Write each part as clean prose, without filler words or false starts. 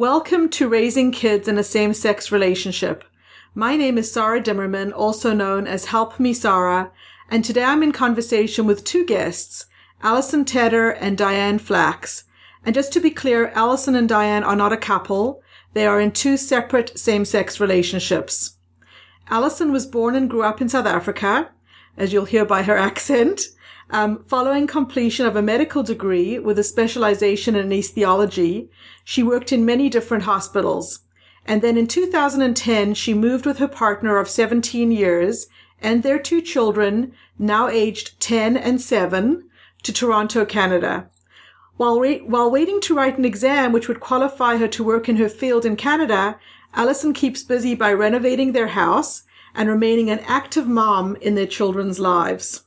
Welcome to Raising Kids in a Same-Sex Relationship. My name is Sarah Dimmerman, also known as Help Me Sarah, and today I'm in conversation with two guests, Alison Tedder and Diane Flax. And just to be clear, Alison and Diane are not a couple. They are in two separate same-sex relationships. Alison was born and grew up in South Africa, as you'll hear by her accent. Following completion of a medical degree with a specialization in anesthesiology, she worked in many different hospitals. And then in 2010, she moved with her partner of 17 years and their two children, now aged 10 and 7, to Toronto, Canada. While waiting to write an exam which would qualify her to work in her field in Canada, Alison keeps busy by renovating their house and remaining an active mom in their children's lives.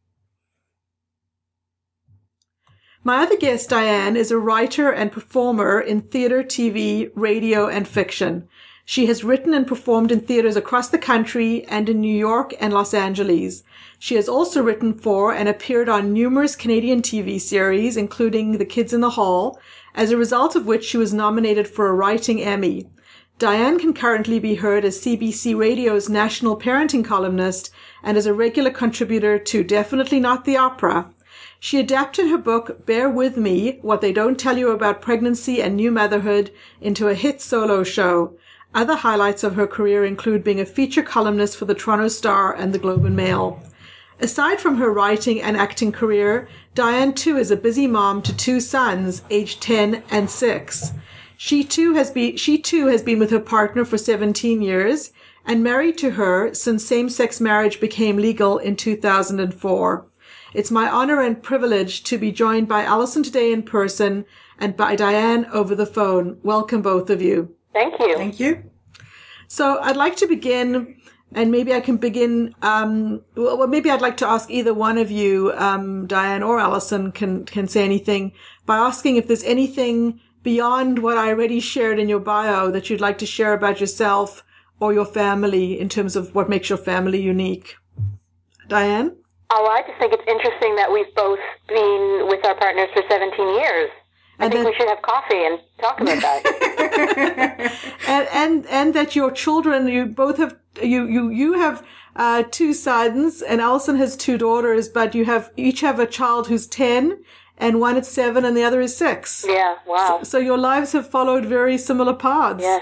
My other guest, Diane, is a writer and performer in theater, TV, radio, and fiction. She has written and performed in theaters across the country and in New York and Los Angeles. She has also written for and appeared on numerous Canadian TV series, including The Kids in the Hall, as a result of which she was nominated for a Writing Emmy. Diane can currently be heard as CBC Radio's national parenting columnist and as a regular contributor to Definitely Not the Opera. She adapted her book, Bear With Me, What They Don't Tell You About Pregnancy and New Motherhood, into a hit solo show. Other highlights of her career include being a feature columnist for the Toronto Star and the Globe and Mail. Aside from her writing and acting career, Diane too is a busy mom to two sons, aged 10 and 6. She too has been with her partner for 17 years and married to her since same-sex marriage became legal in 2004. It's my honor and privilege to be joined by Alison today in person and by Diane over the phone. Welcome, both of you. Thank you. Thank you. So I'd like to begin, and maybe I can begin, maybe I'd like to ask either one of you, Diane or Alison, can say anything by asking if there's anything beyond what I already shared in your bio that you'd like to share about yourself or your family in terms of what makes your family unique. Diane? Oh, I just think it's interesting that we've both been with our partners for 17 years. I think we should have coffee and talk about that. and that your children, you both have, you have two sons and Alison has two daughters, but you each have a child who's 10 and one is 7 and the other is 6. Yeah, wow. So your lives have followed very similar paths. Yes.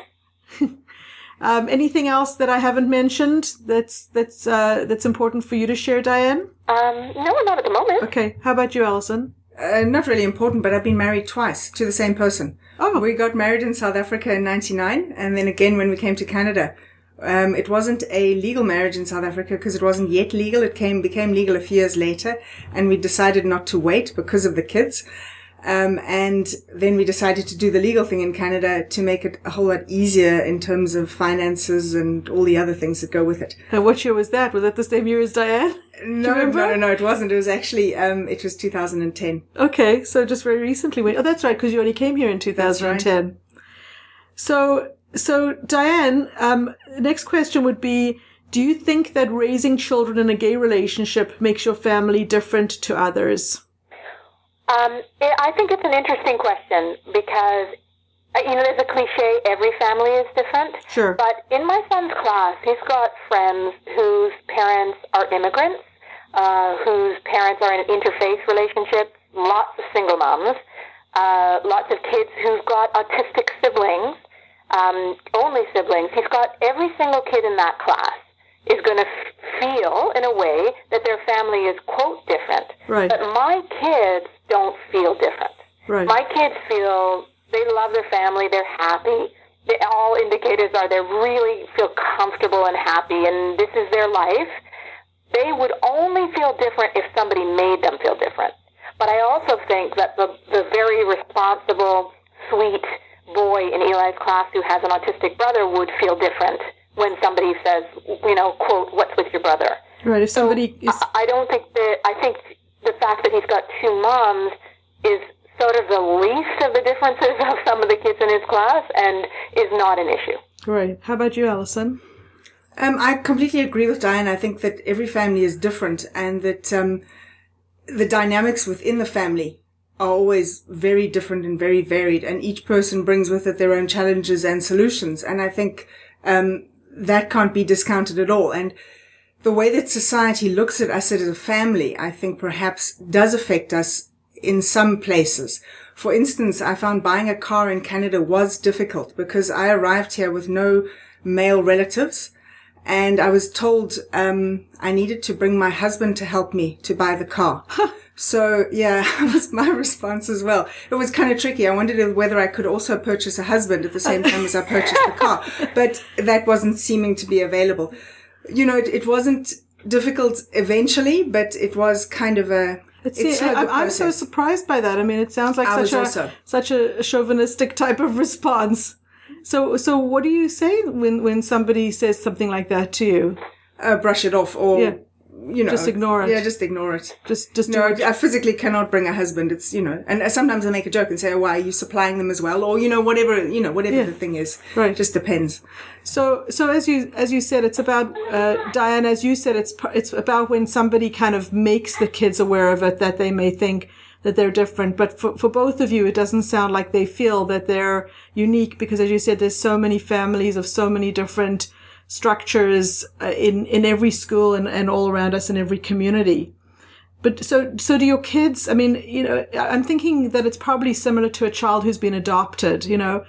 Anything else that I haven't mentioned that's important for you to share, Diane? No, not at the moment. Okay. How about you, Alison? Not really important, but I've been married twice to the same person. Oh. We got married in South Africa in 1999, and then again when we came to Canada. It wasn't a legal marriage in South Africa because it wasn't yet legal. It became legal a few years later, and we decided not to wait because of the kids. And then we decided to do the legal thing in Canada to make it a whole lot easier in terms of finances and all the other things that go with it. And what year was that? Was that the same year as Diane? No, it wasn't. It was actually, it was 2010. Okay, so just very recently. Oh, that's right, because you only came here in 2010. Right. So Diane, next question would be, do you think that raising children in a gay relationship makes your family different to others? I think it's an interesting question because, there's a cliche, every family is different. Sure. But in my son's class, he's got friends whose parents are immigrants, whose parents are in interfaith relationships, lots of single moms, lots of kids who've got autistic siblings, only siblings. He's got every single kid in that class is going to feel, in a way, that their family is, quote, different. Right. But my kids don't feel different. Right. My kids feel they love their family, they're happy. All indicators are they really feel comfortable and happy, and this is their life. They would only feel different if somebody made them feel different. But I also think that the very responsible, sweet boy in Eli's class who has an autistic brother would feel different when somebody says, quote, what's with your brother? Right, if somebody is... I think the fact that he's got two moms is sort of the least of the differences of some of the kids in his class and is not an issue. Right. How about you, Alison? I completely agree with Diane. I think that every family is different and that the dynamics within the family are always very different and very varied, and each person brings with it their own challenges and solutions. And I think that can't be discounted at all. And the way that society looks at us as a family, I think perhaps does affect us in some places. For instance, I found buying a car in Canada was difficult because I arrived here with no male relatives, and I was told I needed to bring my husband to help me to buy the car. So, yeah, that was my response as well. It was kind of tricky. I wondered whether I could also purchase a husband at the same time as I purchased the car, but that wasn't seeming to be available. You know, it wasn't difficult eventually, but it was kind of a... I'm so surprised by that. I mean, it sounds like such a chauvinistic type of response. So what do you say when somebody says something like that to you? Brush it off, or you know, just ignore it. Yeah, just ignore it. Just no. I physically cannot bring a husband. It's, you know, and sometimes I make a joke and say, oh, "Why are you supplying them as well?" Or whatever the thing is. Right. Just depends. So as you said, it's about Diane. As you said, it's about when somebody kind of makes the kids aware of it, that they may think that they're different. But for both of you, it doesn't sound like they feel that they're unique, because, as you said, there's so many families of so many different structures in every school and all around us in every community. But so do your kids? I mean, you know, I'm thinking that it's probably similar to a child who's been adopted. You know,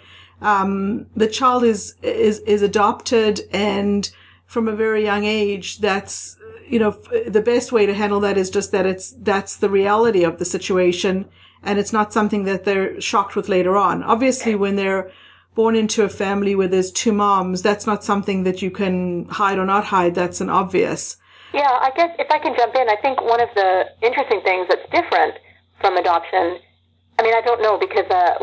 the child is adopted, and from a very young age, that's, you know, the best way to handle that is just that that's the reality of the situation, and it's not something that they're shocked with later on. Obviously, when they're born into a family where there's two moms, that's not something that you can hide or not hide. That's an obvious. Yeah, I guess if I can jump in, I think one of the interesting things that's different from adoption, I mean, I don't know, because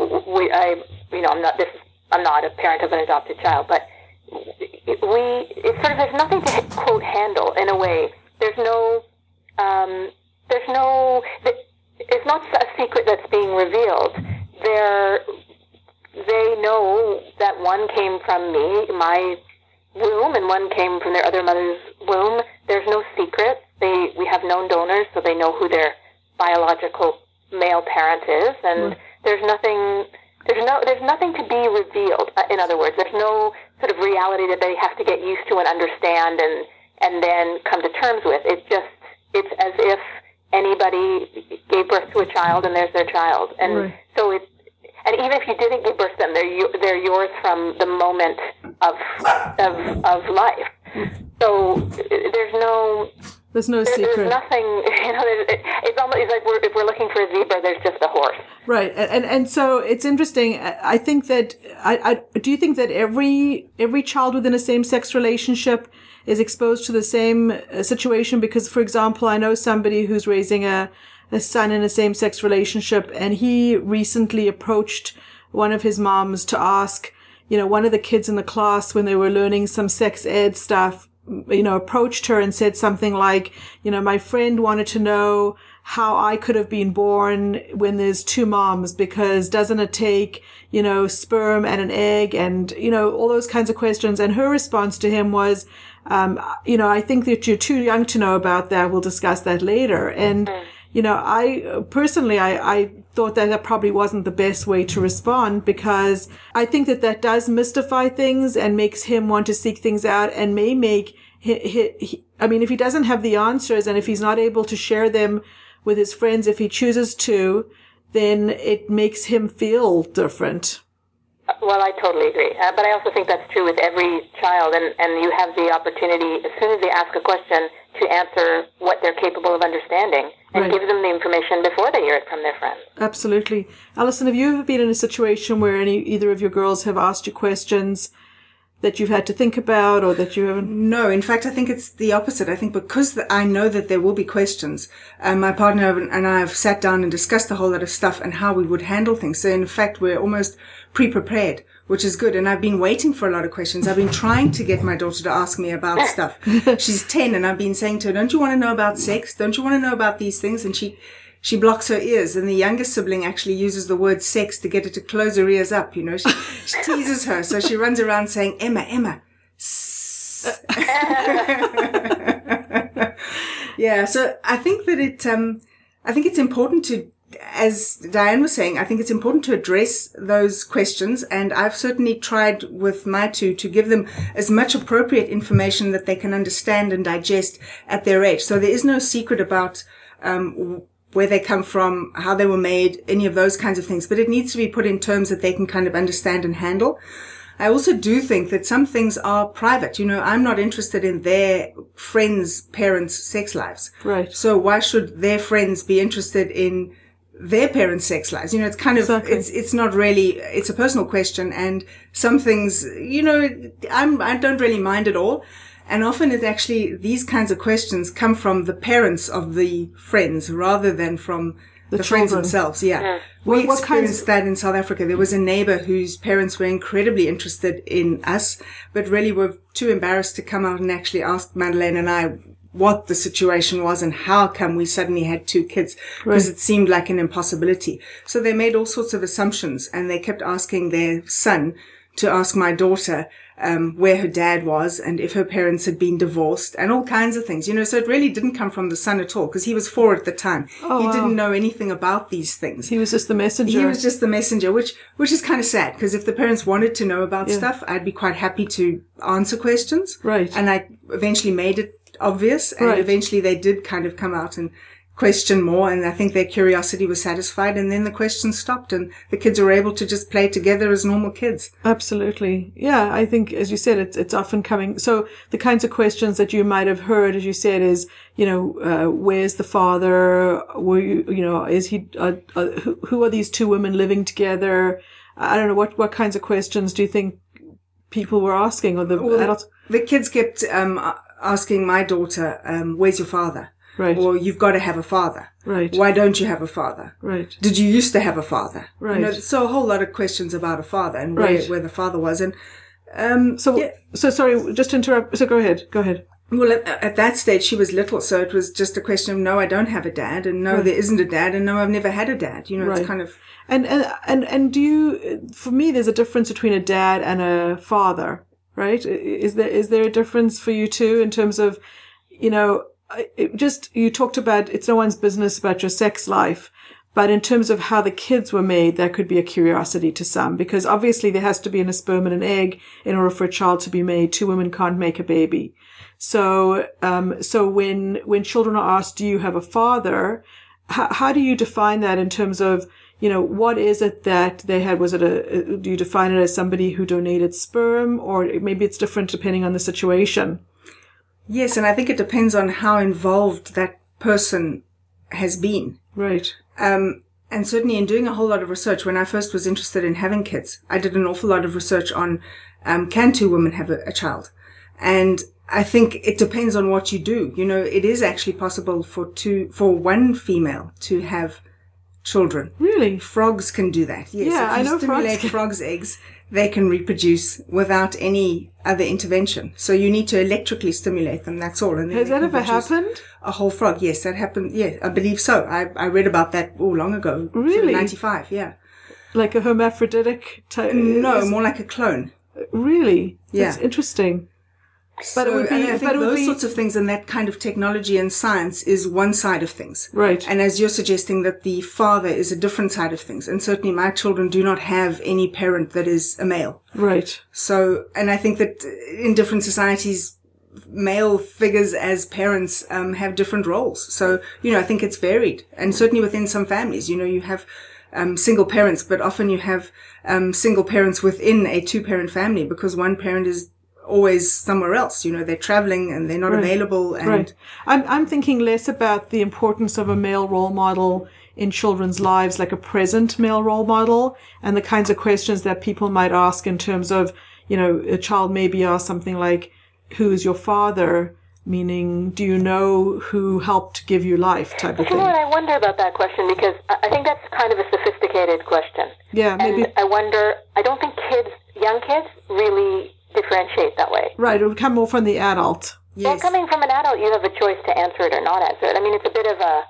I'm not a parent of an adopted child, but there's nothing to quote handle in a way. It's not a secret that's being revealed. They know that one came from me, my womb, and one came from their other mother's womb. There's no secret. We have known donors, so they know who their biological male parent is, and there's nothing to be revealed. In other words, there's no sort of reality that they have to get used to and understand and then come to terms with. It's as if anybody gave birth to a child and there's their child, and so it's. And even if you didn't give birth to them, they're yours from the moment of life. So there's no secret. There's nothing. You know, it's almost like if we're looking for a zebra, there's just a horse. Right, and so it's interesting. I think that do you think that every child within a same-sex relationship is exposed to the same situation? Because, for example, I know somebody who's raising a son in a same-sex relationship, and he recently approached one of his moms to ask, you know, one of the kids in the class, when they were learning some sex ed stuff, you know, approached her and said something like, you know, my friend wanted to know how I could have been born when there's two moms, because doesn't it take, you know, sperm and an egg, and, you know, all those kinds of questions. And her response to him was, you know, I think that you're too young to know about that. We'll discuss that later. And, you know, I personally thought that probably wasn't the best way to respond, because I think that does mystify things and makes him want to seek things out, and may make I mean, if he doesn't have the answers, and if he's not able to share them with his friends, if he chooses to, then it makes him feel different. Well, I totally agree. But I also think that's true with every child, and you have the opportunity, as soon as they ask a question, to answer what they're capable of understanding, and give them the information before they hear it from their friends. Absolutely. Alison, have you ever been in a situation where either of your girls have asked you questions that you've had to think about, or that you haven't? No, in fact, I think it's the opposite. I think because I know that there will be questions, my partner and I have sat down and discussed a whole lot of stuff and how we would handle things. So in fact, we're almost pre-prepared, which is good. And I've been waiting for a lot of questions. I've been trying to get my daughter to ask me about stuff. She's 10, and I've been saying to her, don't you want to know about sex? Don't you want to know about these things? And she blocks her ears, and the younger sibling actually uses the word sex to get her to close her ears up. You know, she teases her, so she runs around saying, Emma, yeah. So I think that I think it's important to as Diane was saying, I think it's important to address those questions. And I've certainly tried with my two to give them as much appropriate information that they can understand and digest at their age. So there is no secret about where they come from, how they were made, any of those kinds of things. But it needs to be put in terms that they can kind of understand and handle. I also do think that some things are private. I'm not interested in their friends' parents' sex lives. Right. So why should their friends be interested in their parents' sex lives? It's kind of, Exactly. it's not really, it's a personal question. And some things, I don't really mind at all. And often it actually, these kinds of questions come from the parents of the friends rather than from the friends themselves. Yeah. We experienced that in South Africa. There was a neighbor whose parents were incredibly interested in us, but really were too embarrassed to come out and actually ask Madeleine and I what the situation was and how come we suddenly had 2 kids, because it seemed like an impossibility. So they made all sorts of assumptions, and they kept asking their son to ask my daughter where her dad was and if her parents had been divorced and all kinds of things, so it really didn't come from the son at all, because he was 4 at the time. He didn't know anything about these things. He was just the messenger. He was just the messenger, which is kind of sad, because if the parents wanted to know about stuff, I'd be quite happy to answer questions. Right. And I eventually made it obvious, and eventually they did kind of come out and question more, and I think their curiosity was satisfied, and then the questions stopped and the kids were able to just play together as normal kids. Absolutely. Yeah, I think, as you said, it's often coming. So the kinds of questions that you might have heard, as you said, is, where's the father? Were you, is he, who are these 2 women living together? I don't know, what kinds of questions do you think people were asking, or the adults? The kids kept asking my daughter, where's your father? Right. Or you've got to have a father. Right. Why don't you have a father? Right. Did you used to have a father? Right. So a whole lot of questions about a father and where the father was. And so sorry, just to interrupt. So go ahead. Well, at that stage, she was little, so it was just a question of, no, I don't have a dad, and no, there isn't a dad, and no, I've never had a dad. It's kind of... And do you, for me, there's a difference between a dad and a father, right? Is there a difference for you too, in terms of, you talked about it's no one's business about your sex life, but in terms of how the kids were made, that could be a curiosity to some, because obviously there has to be a sperm and an egg in order for a child to be made. 2 women can't make a baby. So when children are asked, do you have a father? How do you define that in terms of, what is it that they had? Was it do you define it as somebody who donated sperm, or maybe it's different depending on the situation? Yes, and I think it depends on how involved that person has been. Right. And certainly in doing a whole lot of research, when I first was interested in having kids, I did an awful lot of research on, can 2 women have a child? And I think it depends on what you do. It is actually possible for one female to have children. Really? Frogs can do that. Yes. Yeah, I know frogs. If you stimulate frogs' eggs, they can reproduce without any other intervention. So you need to electrically stimulate them, that's all. And then has that ever happened? A whole frog, yes, that happened. Yeah, I believe so. I read about that long ago. Really? 95, yeah. Like a hermaphroditic type? No, more like a clone. Really? Yeah. That's interesting. But So, it would be, and I think those sorts of things and that kind of technology and science is one side of things. Right. And as you're suggesting, that the father is a different side of things. And certainly my children do not have any parent that is a male. Right. So, and I think that in different societies, male figures as parents have different roles. So, I think it's varied. And certainly within some families, you have single parents, but often you have single parents within a 2-parent family, because one parent is always somewhere else. They're traveling and they're not available. And I'm thinking less about the importance of a male role model in children's lives, like a present male role model, and the kinds of questions that people might ask in terms of, a child maybe ask something like, who is your father? Meaning, do you know who helped give you life, type of thing. I wonder about that question, because I think that's kind of a sophisticated question. Yeah, maybe. And I don't think young kids really differentiate that way. Right, it would come more from the adult. yes. Well, coming from an adult, you have a choice to answer it or not answer it. I mean, it's a bit of a...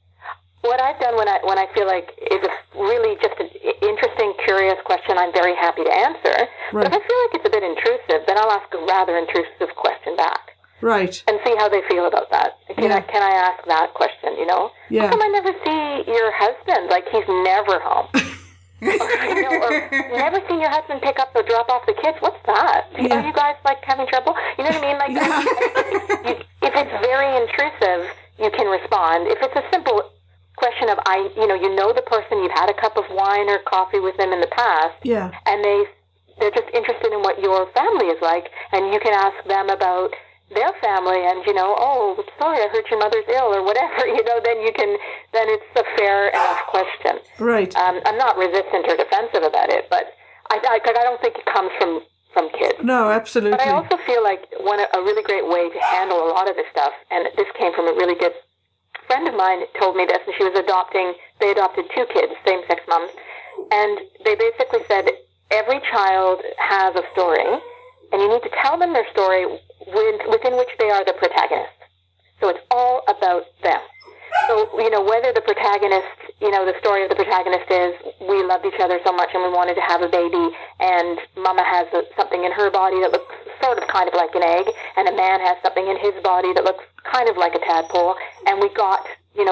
What I've done when I feel like is a really just an interesting, curious question, I'm very happy to answer. Right. But if I feel like it's a bit intrusive, then I'll ask a rather intrusive question back. Right. And see how they feel about that. Can I ask that question? you know? Yeah. How come I never see your husband? Like, he's never home. or never seen your husband pick up or drop off the kids. What's that? Yeah. Are you guys, like, having trouble? You know what I mean? Like, if it's very intrusive, you can respond. If it's a simple question of, you know the person, you've had a cup of wine or coffee with them in the past, Yeah. and they're just interested in what your family is like, and you can ask them about their family, and, oh, sorry, I heard your mother's ill, or whatever, then it's a fair enough question. Right. I'm not resistant or defensive about it, but I don't think it comes from kids. No, absolutely. But I also feel like a really great way to handle a lot of this stuff, and this came from a really good friend of mine told me this, and they adopted 2 kids, same-sex moms, and they basically said, every child has a story, and you need to tell them their story within which they are the protagonist. So it's all about them. So, whether the protagonist, the story of the protagonist is we loved each other so much and we wanted to have a baby, and mama has something in her body that looks sort of kind of like an egg, and a man has something in his body that looks kind of like a tadpole, and we got,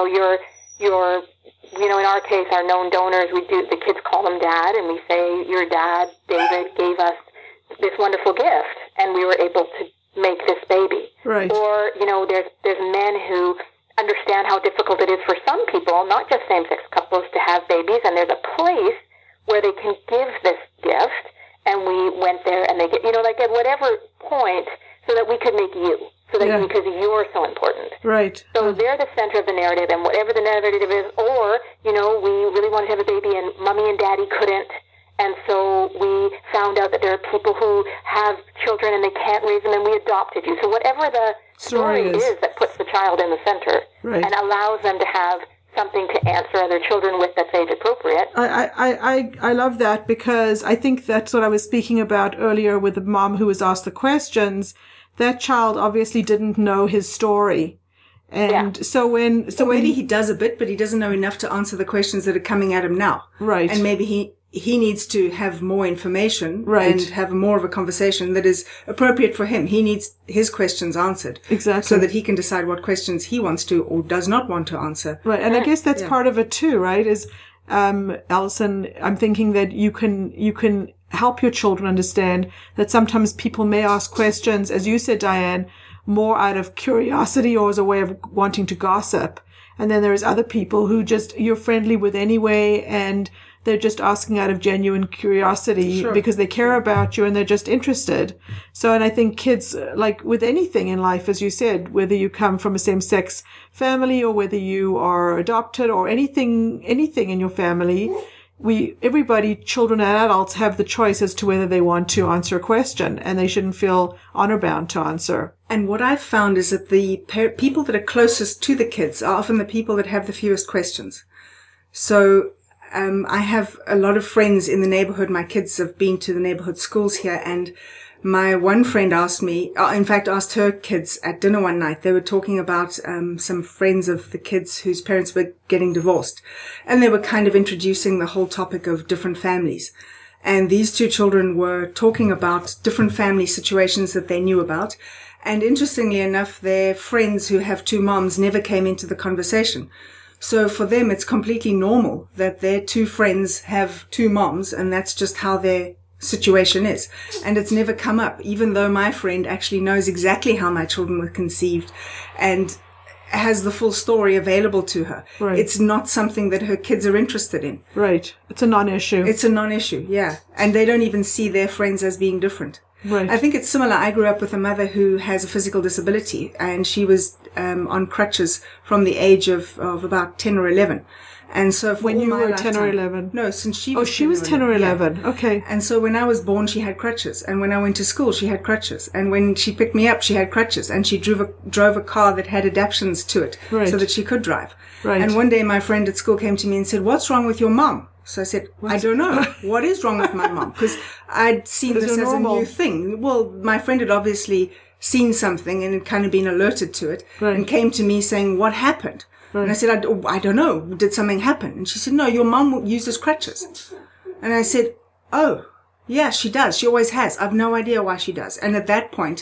your in our case, our known donors, the kids call him dad, and we say, your dad, David, gave us this wonderful gift, and we were able to make this baby. Right. Or, there's men who understand how difficult it is for some people, not just same-sex couples, to have babies, and there's a place where they can give this gift, and we went there, and they get, like at whatever point, so that we could make you, because you're so important. Right. So they're the center of the narrative, and whatever the narrative is, or, we really wanted to have a baby, and mommy and daddy couldn't, and so we found out that there are people who have children and they can't raise them, and we adopted you. So whatever the story is that puts the child in the center, right, and allows them to have something to answer other children with that's age appropriate. I love that, because I think that's what I was speaking about earlier with the mom who was asked the questions. That child obviously didn't know his story. And so when maybe he does a bit, but he doesn't know enough to answer the questions that are coming at him now. Right. And maybe he needs to have more information, right, and have more of a conversation that is appropriate for him. He needs his questions answered. Exactly. So that he can decide what questions he wants to or does not want to answer. Right. And I guess that's part of it too, right? Is, Alison, I'm thinking that you can help your children understand that sometimes people may ask questions, as you said, Diane, more out of curiosity or as a way of wanting to gossip. And then there's other people who you're friendly with anyway, and they're just asking out of genuine curiosity, sure, because they care about you and they're just interested. So, and I think kids, like with anything in life, as you said, whether you come from a same-sex family or whether you are adopted or anything in your family, everybody, children and adults, have the choice as to whether they want to answer a question, and they shouldn't feel honor bound to answer. And what I've found is that the people that are closest to the kids are often the people that have the fewest questions. So I have a lot of friends in the neighborhood. My kids have been to the neighborhood schools here, and my one friend asked her kids at dinner one night. They were talking about some friends of the kids whose parents were getting divorced, and they were kind of introducing the whole topic of different families. And these 2 children were talking about different family situations that they knew about. And interestingly enough, their friends who have 2 moms never came into the conversation. So for them, it's completely normal that their 2 friends have 2 moms, and that's just how their situation is. And it's never come up, even though my friend actually knows exactly how my children were conceived and has the full story available to her. Right. It's not something that her kids are interested in. Right. It's a non-issue. It's a non-issue, yeah. And they don't even see their friends as being different. Right. I think it's similar. I grew up with a mother who has a physical disability, and she was on crutches from the age of about 10 or 11. And so for when you were lifetime, 10 or 11? No, since she was 10 or 11. Yeah. Okay. And so when I was born, she had crutches. And when I went to school, she had crutches. And when she picked me up, she had crutches. And she drove a car that had adaptions to it, right, so that she could drive. Right. And one day my friend at school came to me and said, "What's wrong with your mom?" So I said, I don't know. What is wrong with my mom? Because I'd seen this as a new thing. Well, my friend had obviously seen something and had kind of been alerted to it, right, and came to me saying, "What happened?" Right. And I said, I don't know. Did something happen? And she said, "No, your mom uses crutches." And I said, "Oh, yeah, she does. She always has. I've no idea why she does." And at that point,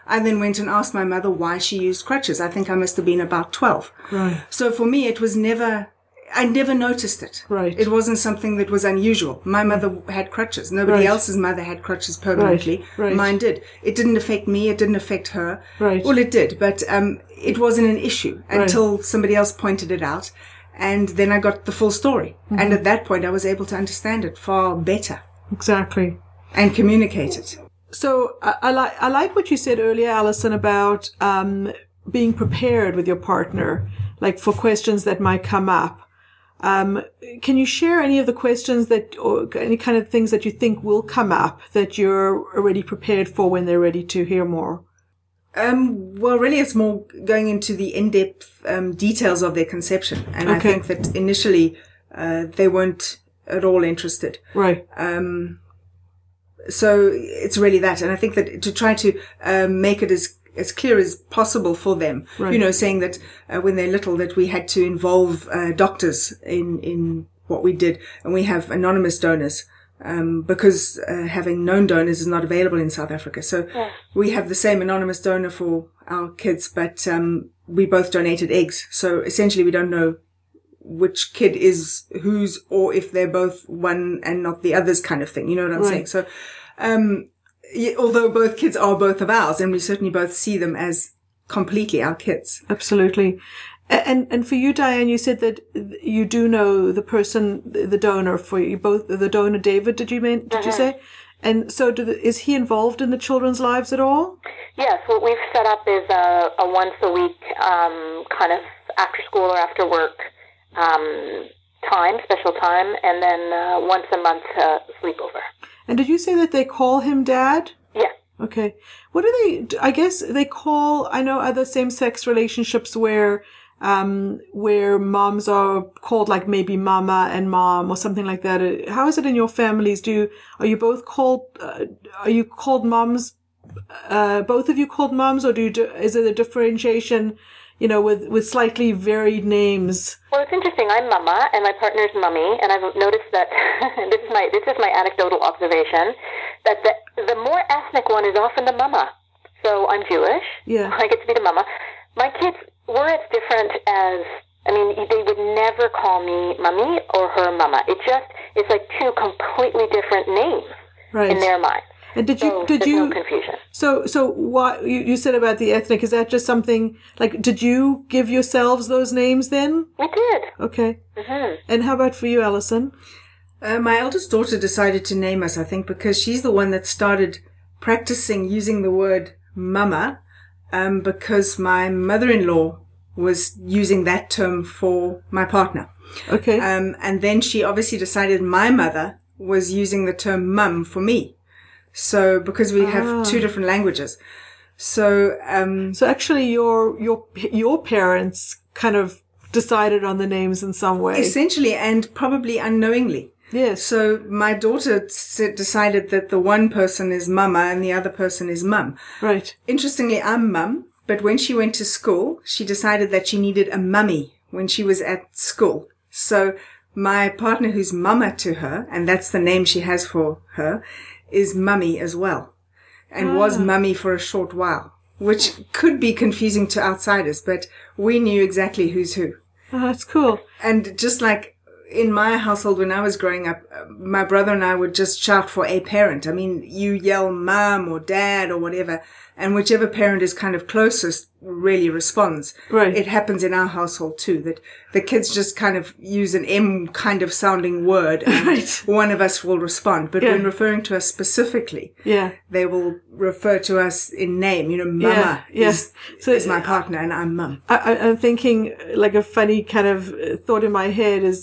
I then went and asked my mother why she used crutches. I think I must have been about 12. Right. So for me, it was I never noticed it. Right. It wasn't something that was unusual. My mother had crutches. Nobody else's mother had crutches permanently. Right. Mine did. It didn't affect me. It didn't affect her. Right. Well, it did, but it wasn't an issue until somebody else pointed it out. And then I got the full story. Mm-hmm. And at that point, I was able to understand it far better. Exactly. And communicate it. So I like what you said earlier, Alison, about being prepared with your partner, like for questions that might come up. Can you share any of the questions or any kind of things that you think will come up that you're already prepared for when they're ready to hear more? Well, really, it's more going into the in-depth details of their conception. And I think that initially they weren't at all interested. Right. So it's really that. And I think that to try to make it as clear as possible for them, saying that when they're little that we had to involve doctors in what we did, and we have anonymous donors because having known donors is not available in South Africa. So we have the same anonymous donor for our kids, but we both donated eggs. So essentially we don't know which kid is whose, or if they're both one and not the other's kind of thing. You know what I'm saying? So although both kids are both of ours, and we certainly both see them as completely our kids. Absolutely. And for you, Diane, you said that you do know the person, the donor for you, both the donor, David, did you say? And so is he involved in the children's lives at all? Yes, what we've set up is a once a week kind of after school or after work special time, and then once a month sleepover. And did you say that they call him Dad? Yeah. Okay. What do I guess they call, I know other same-sex relationships where moms are called like maybe mama and mom or something like that. How is it in your families? Are you both called, are you called moms, both of you called moms, or is it a differentiation, with slightly varied names? Well, it's interesting. I'm Mama, and my partner's Mummy, and I've noticed that this is my anecdotal observation, that the more ethnic one is often the Mama. So I'm Jewish. Yeah. I get to be the Mama. My kids were as different as, they would never call me Mummy or her Mama. It's like two completely different names in their minds. And there's no confusion. So what you said about the ethnic, is that just something like, did you give yourselves those names then? We did. Okay. Mm-hmm. And how about for you, Alison? My eldest daughter decided to name us, I think, because she's the one that started practicing using the word mama, because my mother-in-law was using that term for my partner. Okay. And then she obviously decided my mother was using the term mum for me. So, because we have two different languages. So actually your parents kind of decided on the names in some way. Essentially, and probably unknowingly. Yes. So my daughter decided that the one person is mama and the other person is mum. Right. Interestingly, I'm mum, but when she went to school, she decided that she needed a mummy when she was at school. So my partner, who's mama to her, and that's the name she has for her, is mummy as well, and was mummy for a short while, which could be confusing to outsiders, but we knew exactly who's who. Oh, that's cool. And just like in my household when I was growing up, my brother and I would just shout for a parent. You yell mom or dad or whatever, and whichever parent is kind of closest really responds. Right. It happens in our household too, that the kids just kind of use an M kind of sounding word, and one of us will respond. But when referring to us specifically, they will refer to us in name. Mama is my partner and I'm mum. I'm thinking like a funny kind of thought in my head is,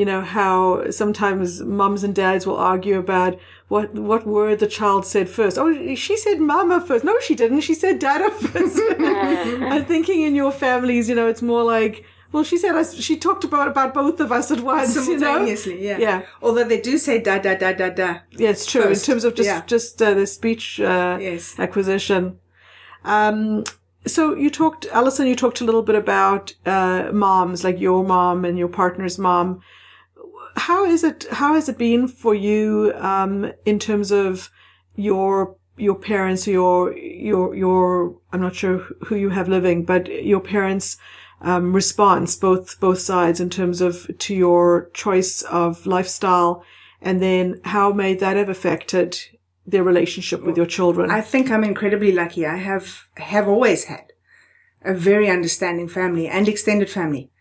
how sometimes mums and dads will argue about what word the child said first. Oh, she said mama first. No, she didn't. She said dada first. I'm thinking in your families, it's more like, well, she talked about both of us at once. Simultaneously, yeah. Although they do say da, da, da, da, da. Yeah, it's true. First. In terms of just the speech acquisition. So Alison, you talked a little bit about moms, like your mom and your partner's mom. How has it been for you in terms of your your parents, your I'm not sure who you have living, but your parents' response, both sides, in terms of to your choice of lifestyle, and then how may that have affected their relationship with your children? I think I'm incredibly lucky. I have always had a very understanding family and extended family.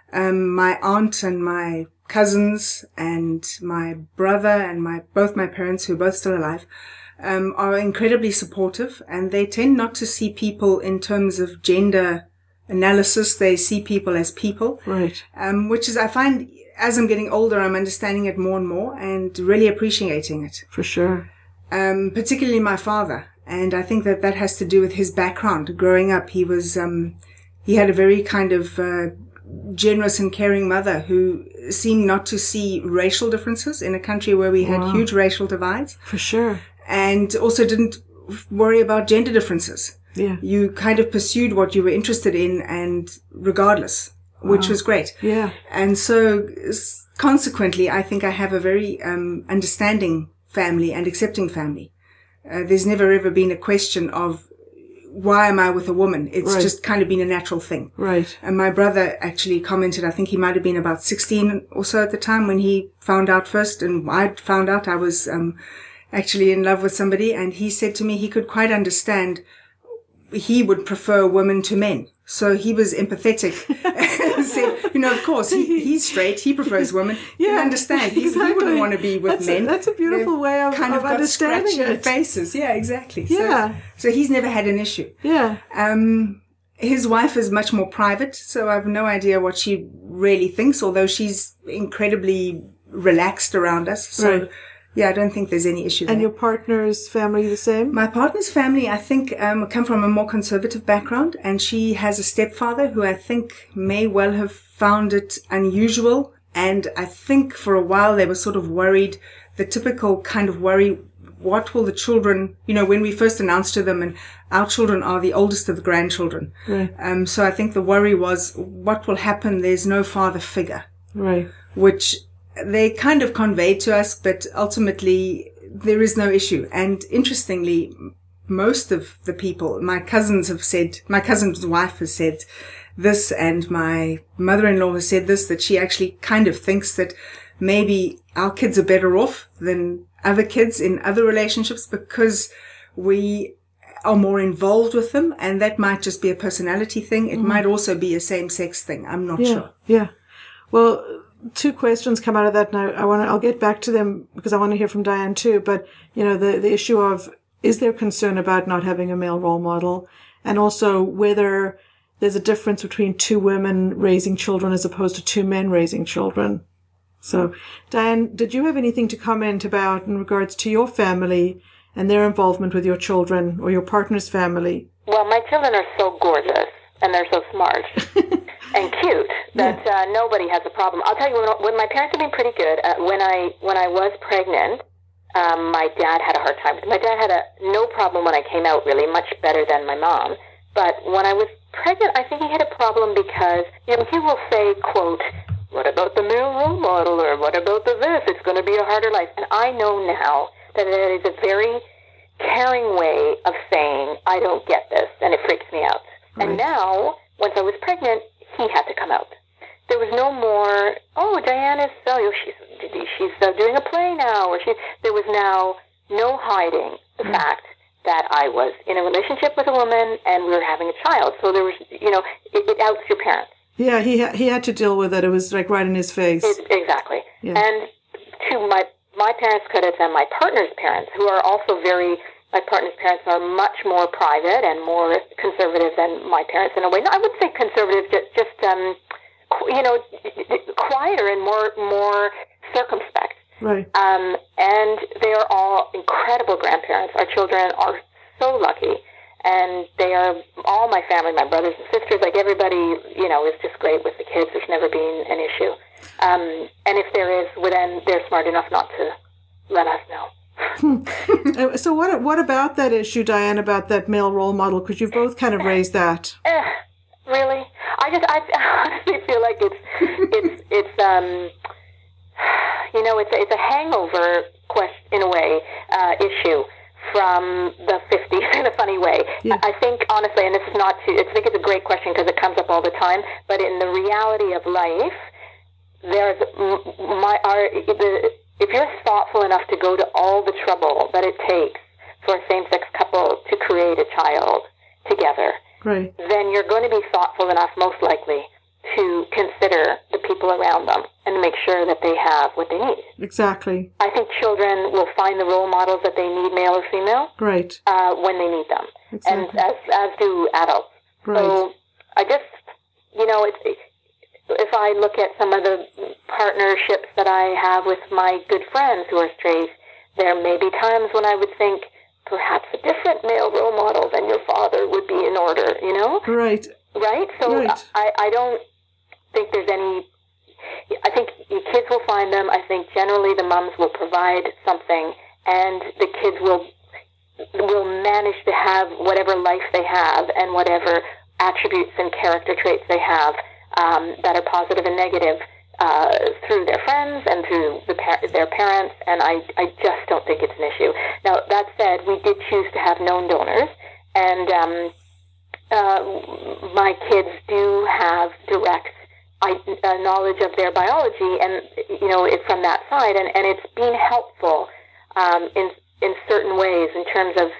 My aunt and my cousins and my brother and both my parents, who are both still alive, are incredibly supportive, and they tend not to see people in terms of gender analysis. They see people as people. Right. Which is, I find, as I'm getting older, I'm understanding it more and more and really appreciating it. For sure. Particularly my father. And I think that has to do with his background. Growing up, he had a very kind of generous and caring mother who seemed not to see racial differences in a country where we had huge racial divides. For sure. And also didn't worry about gender differences. Yeah. You kind of pursued what you were interested in, and regardless, which was great. Yeah. And so consequently, I think I have a very understanding family and accepting family. There's never ever been a question of why am I with a woman? It's just kind of been a natural thing. Right. And my brother actually commented, I think he might have been about 16 or so at the time when he found out first, and I found out I was actually in love with somebody, and he said to me he could quite understand he would prefer women to men. So he was empathetic. Said, of course, he's straight. He prefers women. You can understand. He wouldn't want to be with men. That's a beautiful way of kind of got understanding scratchy it. faces. Yeah, exactly. Yeah. So he's never had an issue. Yeah. His wife is much more private, so I have no idea what she really thinks, although she's incredibly relaxed around us. So, yeah, I don't think there's any issue there. And your partner's family the same? My partner's family, I think, come from a more conservative background, and she has a stepfather who I think may well have found it unusual. And I think for a while they were sort of worried, the typical kind of worry, what will the children, when we first announced to them, and our children are the oldest of the grandchildren. Right. So I think the worry was, what will happen? There's no father figure. Right. Which they kind of conveyed to us, but ultimately there is no issue. And interestingly, most of the people, my cousin's wife has said this, and my mother-in-law has said this, that she actually kind of thinks that maybe our kids are better off than other kids in other relationships because we are more involved with them, and that might just be a personality thing. It might also be a same-sex thing. I'm not sure. Yeah. Well, two questions come out of that now. I'll get back to them because I want to hear from Diane too. But, the issue of, is there concern about not having a male role model? And also whether there's a difference between two women raising children as opposed to two men raising children. So, Diane, did you have anything to comment about in regards to your family and their involvement with your children or your partner's family? Well, my children are so gorgeous and they're so smart and cute that nobody has a problem. I'll tell you, when my parents have been pretty good. When I was pregnant, my dad had a hard time. My dad had no problem when I came out, really, much better than my mom. But when I was pregnant, I think he had a problem because, he will say, quote, "What about the male role model?" or "What about the this? It's going to be a harder life." And I know now that it is a very caring way of saying, "I don't get this," and it freaks me out. Right. And now, once I was pregnant, he had to come out. There was no more, "Oh, Diana's she's doing a play now," or there was now no hiding the fact that I was in a relationship with a woman and we were having a child. So there was, it outs your parents. Yeah, he had to deal with it. It was like right in his face. Exactly. Yeah. And to my parents' credit and my partner's parents, who are also my partner's parents are much more private and more conservative than my parents in a way. No, I would say conservative, just quieter and more circumspect. Right. And they are all incredible grandparents. Our children are so lucky. And they are all my family, my brothers and sisters, like everybody, is just great with the kids. There's never been an issue. And if there is, then they're smart enough not to let us know. So what about that issue, Diane, about that male role model? Because you've both kind of raised that. Really? I honestly feel like it's a hangover question, in a way, issue from the 50s in a funny way. Yeah. I think, honestly, and this is not I think it's a great question because it comes up all the time, but in the reality of life, there's if you're thoughtful enough to go to all the trouble that it takes for a same-sex couple to create a child together, Right. then you're going to be thoughtful enough, most likely, to consider the people around them and make sure that they have what they need. Exactly. I think children will find the role models that they need, male or female, Right. when they need them, Exactly. and as do adults. Right. So I just, if I look at some of the partnerships that I have with my good friends who are straight, there may be times when I would think perhaps a different male role model than your father would be in order, Right. Right? So Right. I don't think there's any... I think your kids will find them. I think generally the mums will provide something, and the kids will manage to have whatever life they have and whatever attributes and character traits they have that are positive and negative through their friends and through their parents, and I just don't think it's an issue. Now, that said, we did choose to have known donors, and my kids do have direct knowledge of their biology, and from that side, and it's been helpful in certain ways in terms of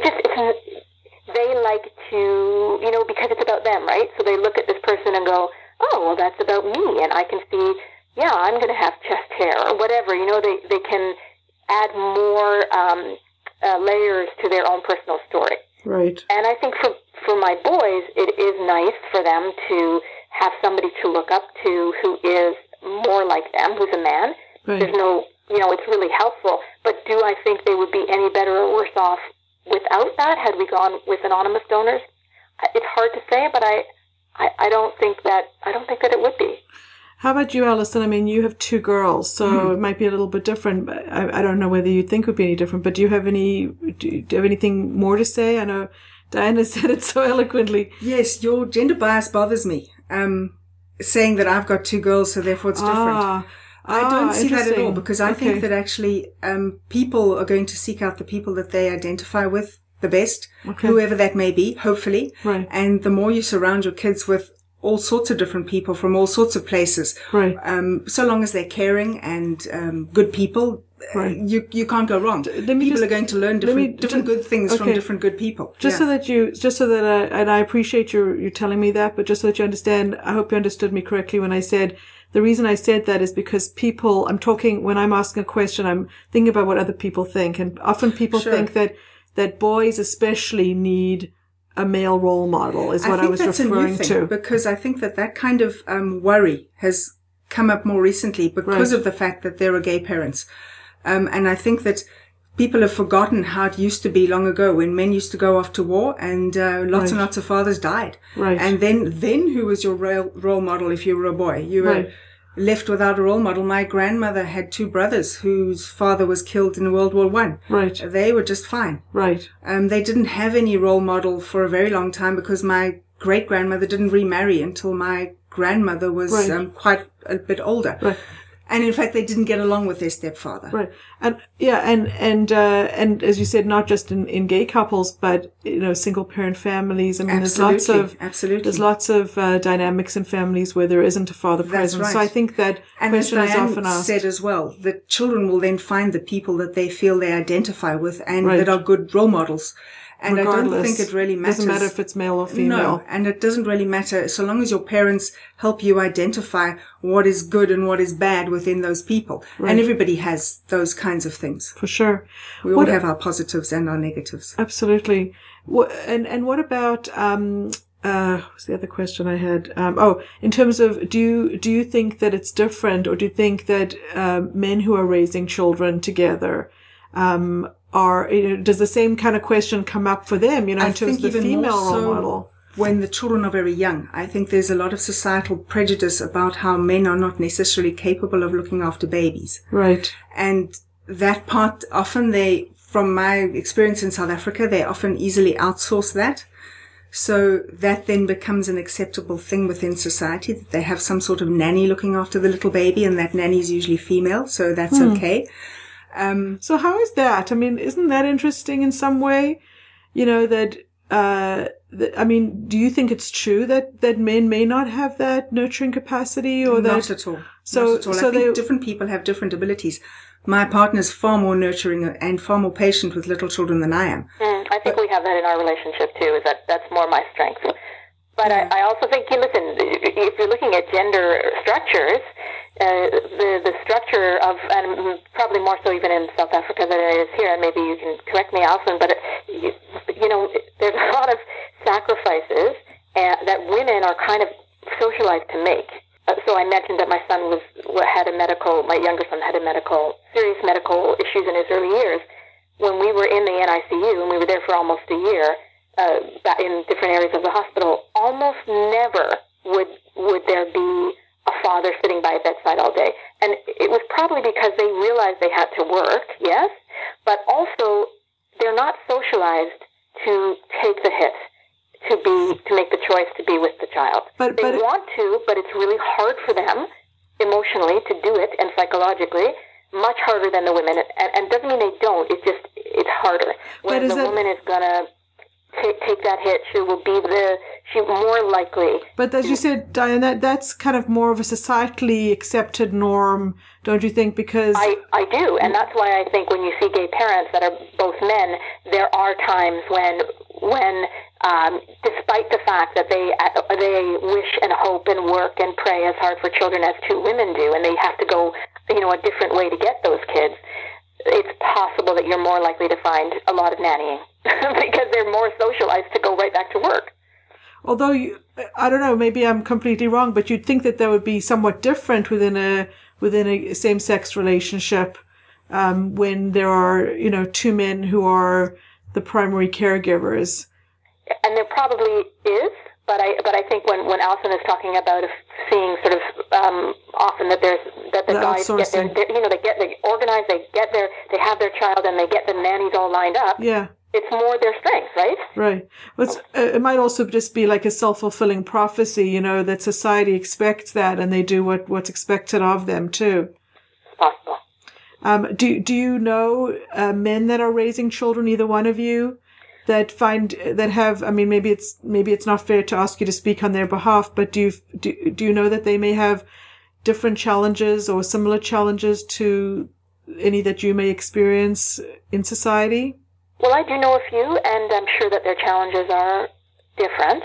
they like to because it's about them, right? So they look at this person and go, oh, well, that's about me, and I can see, yeah, I'm going to have chest hair or whatever. They can add more layers to their own personal story. Right. And I think for my boys, it is nice for them to have somebody to look up to who is more like them, who's a man. Right. There's no, it's really helpful. But do I think they would be any better or worse off without that, had we gone with anonymous donors? It's hard to say, but I don't think that it would be. How about you, Alison? I mean, you have two girls, so it might be a little bit different. I don't know whether you think it would be any different, but do you have anything more to say? I know Diana said it so eloquently. Yes, your gender bias bothers me. Saying that I've got two girls, so therefore it's different. I don't see that at all, because I think that actually people are going to seek out the people that they identify with the best, whoever that may be, hopefully. Right. And the more you surround your kids with all sorts of different people from all sorts of places, right. So long as they're caring and good people, right. you can't go wrong. People are going to learn different good things from different good people. And I appreciate you telling me that, but just so that you understand, I hope you understood me correctly when I said, the reason I said that is because when I'm asking a question, I'm thinking about what other people think. And often people think that boys especially need a male role model is what I was referring to. Because I think that kind of worry has come up more recently because of the fact that there are gay parents. And I think that people have forgotten how it used to be long ago when men used to go off to war and lots and lots of fathers died. Right. And then who was your role model if you were a boy? You were left without a role model. My grandmother had two brothers whose father was killed in World War I. Right. They were just fine. Right. They didn't have any role model for a very long time because my great-grandmother didn't remarry until my grandmother was quite a bit older. Right. And in fact, they didn't get along with their stepfather. Right. And as you said, not just in gay couples, but, single parent families. I mean, there's lots of dynamics in families where there isn't a father present. Right. So I think that question is often asked. Said as well, that children will then find the people that they feel they identify with and that are good role models. And regardless, I don't think it really matters. Doesn't matter if it's male or female. No, and it doesn't really matter so long as your parents help you identify what is good and what is bad within those people. Right. And everybody has those kinds of things. For sure. We all have our positives and our negatives. Absolutely. And what about, what's the other question I had? In terms of, do you think that it's different, or do you think that men who are raising children together does the same kind of question come up for them, in terms of the female role model? When the children are very young, I think there's a lot of societal prejudice about how men are not necessarily capable of looking after babies. Right. And that part, often from my experience in South Africa, they often easily outsource that. So that then becomes an acceptable thing within society, that they have some sort of nanny looking after the little baby, and that nanny is usually female, so that's okay. So how is that? I mean, isn't that interesting in some way? You know, I mean, do you think it's true that men may not have that nurturing capacity, or Not at all. So, Not at all. so I think different people have different abilities. My partner's far more nurturing and far more patient with little children than I am. I think we have that in our relationship too. Is that's more my strength. But I also think, listen, if you're looking at gender structures, the structure of, and probably more so even in South Africa than it is here, and maybe you can correct me, Alison, but, there's a lot of sacrifices that women are kind of socialized to make. So I mentioned that my younger son had serious medical issues in his early years. When we were in the NICU, and we were there for almost a year, in different areas of the hospital, almost never would there be a father sitting by a bedside all day. And it was probably because they realized they had to work, yes, but also they're not socialized to take the hit, to make the choice to be with the child. They want to, but it's really hard for them emotionally to do it, and psychologically much harder than the women. And doesn't mean they don't. It's harder. When the woman is gonna take that hit, she's more likely. But as you said, Diane, that's kind of more of a societally accepted norm, don't you think? Because I do, and that's why I think when you see gay parents that are both men, there are times when despite the fact that they wish and hope and work and pray as hard for children as two women do, and they have to go, a different way to get those kids, it's possible that you're more likely to find a lot of nannying because they're more socialized to go right back to work. Although, I don't know, maybe I'm completely wrong, but you'd think that would be somewhat different within a same-sex relationship when there are, two men who are the primary caregivers. And there probably is, but I think when Alison is talking about seeing sort of often that the guys get they organize, they have their child, and they get the nannies all lined up. Yeah. It's more their strength, right? Right. Well, it might also just be like a self-fulfilling prophecy, that society expects that, and they do what's expected of them too. It's possible. Do you know men that are raising children, either one of you, that have? I mean, maybe it's not fair to ask you to speak on their behalf, but do you know that they may have different challenges or similar challenges to any that you may experience in society? Well, I do know a few, and I'm sure that their challenges are different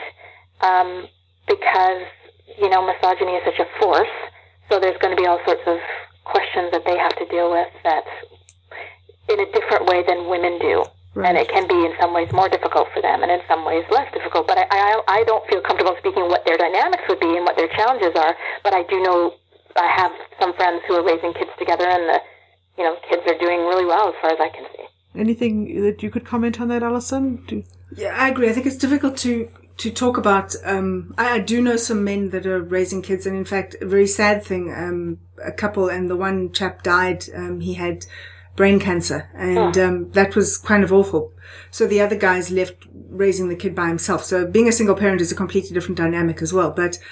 because, misogyny is such a force. So there's going to be all sorts of questions that they have to deal with that in a different way than women do. Right. And it can be in some ways more difficult for them and in some ways less difficult. But I don't feel comfortable speaking what their dynamics would be and what their challenges are. But I do know I have some friends who are raising kids together, and the kids are doing really well as far as I can see. Anything that you could comment on that, Alison? Yeah, I agree. I think it's difficult to talk about. I do know some men that are raising kids, and in fact, a very sad thing. A couple, and the one chap died. He had brain cancer, and that was kind of awful. So the other guy's left raising the kid by himself. So being a single parent is a completely different dynamic as well. But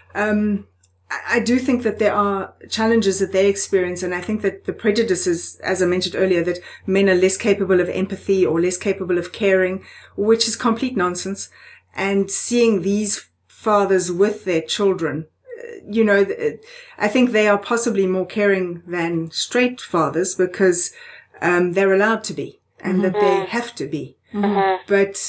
I do think that there are challenges that they experience, and I think that the prejudice is, as I mentioned earlier, that men are less capable of empathy or less capable of caring, which is complete nonsense. And seeing these fathers with their children, I think they are possibly more caring than straight fathers because they're allowed to be, and that they have to be. Mm-hmm. But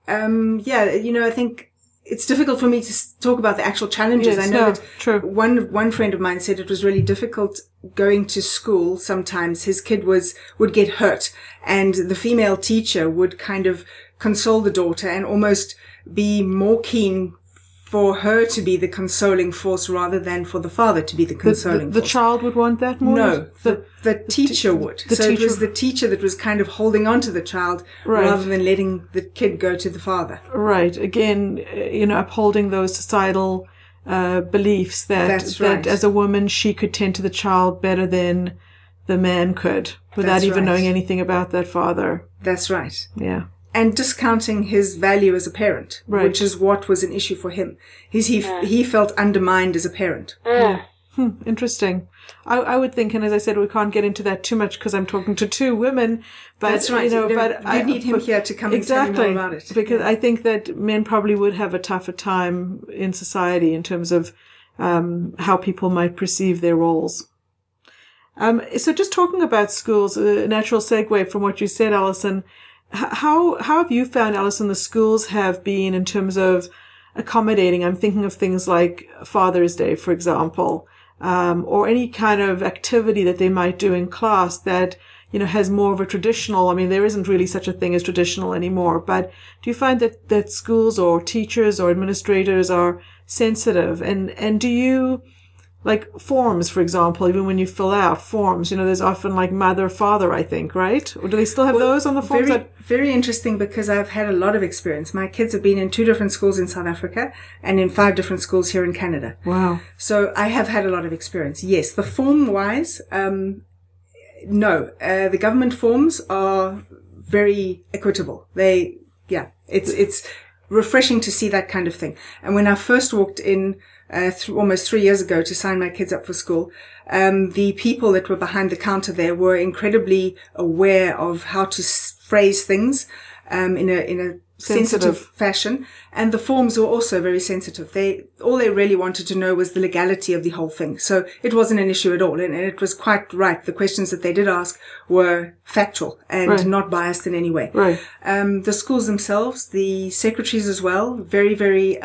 I think it's difficult for me to talk about the actual challenges. Yes, I know that true. One friend of mine said it was really difficult going to school. Sometimes his kid would get hurt, and the female teacher would kind of console the daughter and almost be more keen for her to be the consoling force rather than for the father to be the consoling force. The child would want that more? No, the teacher would. It was the teacher that was kind of holding on to the child rather than letting the kid go to the father. Right. Again, upholding those societal beliefs that as a woman she could tend to the child better than the man could without even knowing anything about that father. That's right. Yeah. And discounting his value as a parent, which is what was an issue for him. He felt undermined as a parent. Yeah. Interesting. I would think, and as I said, we can't get into that too much because I'm talking to two women. But That's right. but you need him here to come and tell you more about it. Because I think that men probably would have a tougher time in society in terms of how people might perceive their roles. So just talking about schools, a natural segue from what you said, Alison. How have you found, Alison, the schools have been in terms of accommodating? I'm thinking of things like Father's Day, for example, or any kind of activity that they might do in class that, has more of a traditional, there isn't really such a thing as traditional anymore, but do you find that schools or teachers or administrators are sensitive? And do you, like forms, for example, even when you fill out forms, there's often like mother, father, I think, right? Or do they still have those on the forms? Very interesting, because I've had a lot of experience. My kids have been in 2 different schools in South Africa and in 5 different schools here in Canada. Wow. So I have had a lot of experience. Yes, the form-wise, no. The government forms are very equitable. It's refreshing to see that kind of thing. And when I first walked in almost 3 years ago to sign my kids up for school, the people that were behind the counter there were incredibly aware of how to phrase things in a sensitive fashion, and the forms were also very sensitive. All they really wanted to know was the legality of the whole thing, so it wasn't an issue at all, and it was quite right. The questions that they did ask were factual and not biased in any way. Right. The schools themselves, the secretaries as well, very, very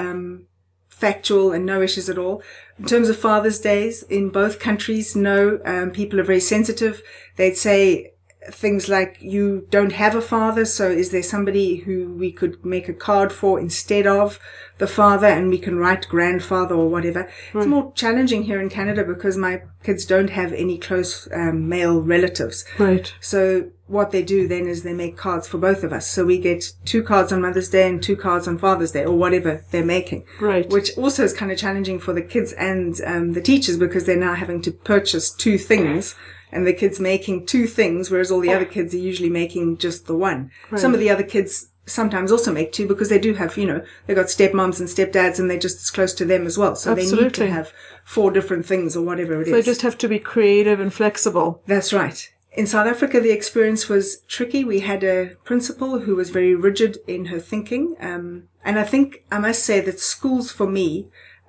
factual and no issues at all. In terms of Father's Days, in both countries, no, people are very sensitive. They'd say things like, you don't have a father, so is there somebody who we could make a card for instead of the father, and we can write grandfather or whatever. It's more challenging here in Canada because my kids don't have any close male relatives. Right. So what they do then is they make cards for both of us. So we get 2 cards on Mother's Day and 2 cards on Father's Day, or whatever they're making. Right. Which also is kind of challenging for the kids and the teachers, because they're now having to purchase 2 things. And the kids making 2 things, whereas all the other kids are usually making just the one. Right. Some of the other kids sometimes also make 2 because they do have, they've got stepmoms and stepdads, and they're just as close to them as well. So Absolutely. They need to have 4 different things or whatever it is. So they just have to be creative and flexible. That's right. In South Africa, the experience was tricky. We had a principal who was very rigid in her thinking. And I think I must say that schools, for me,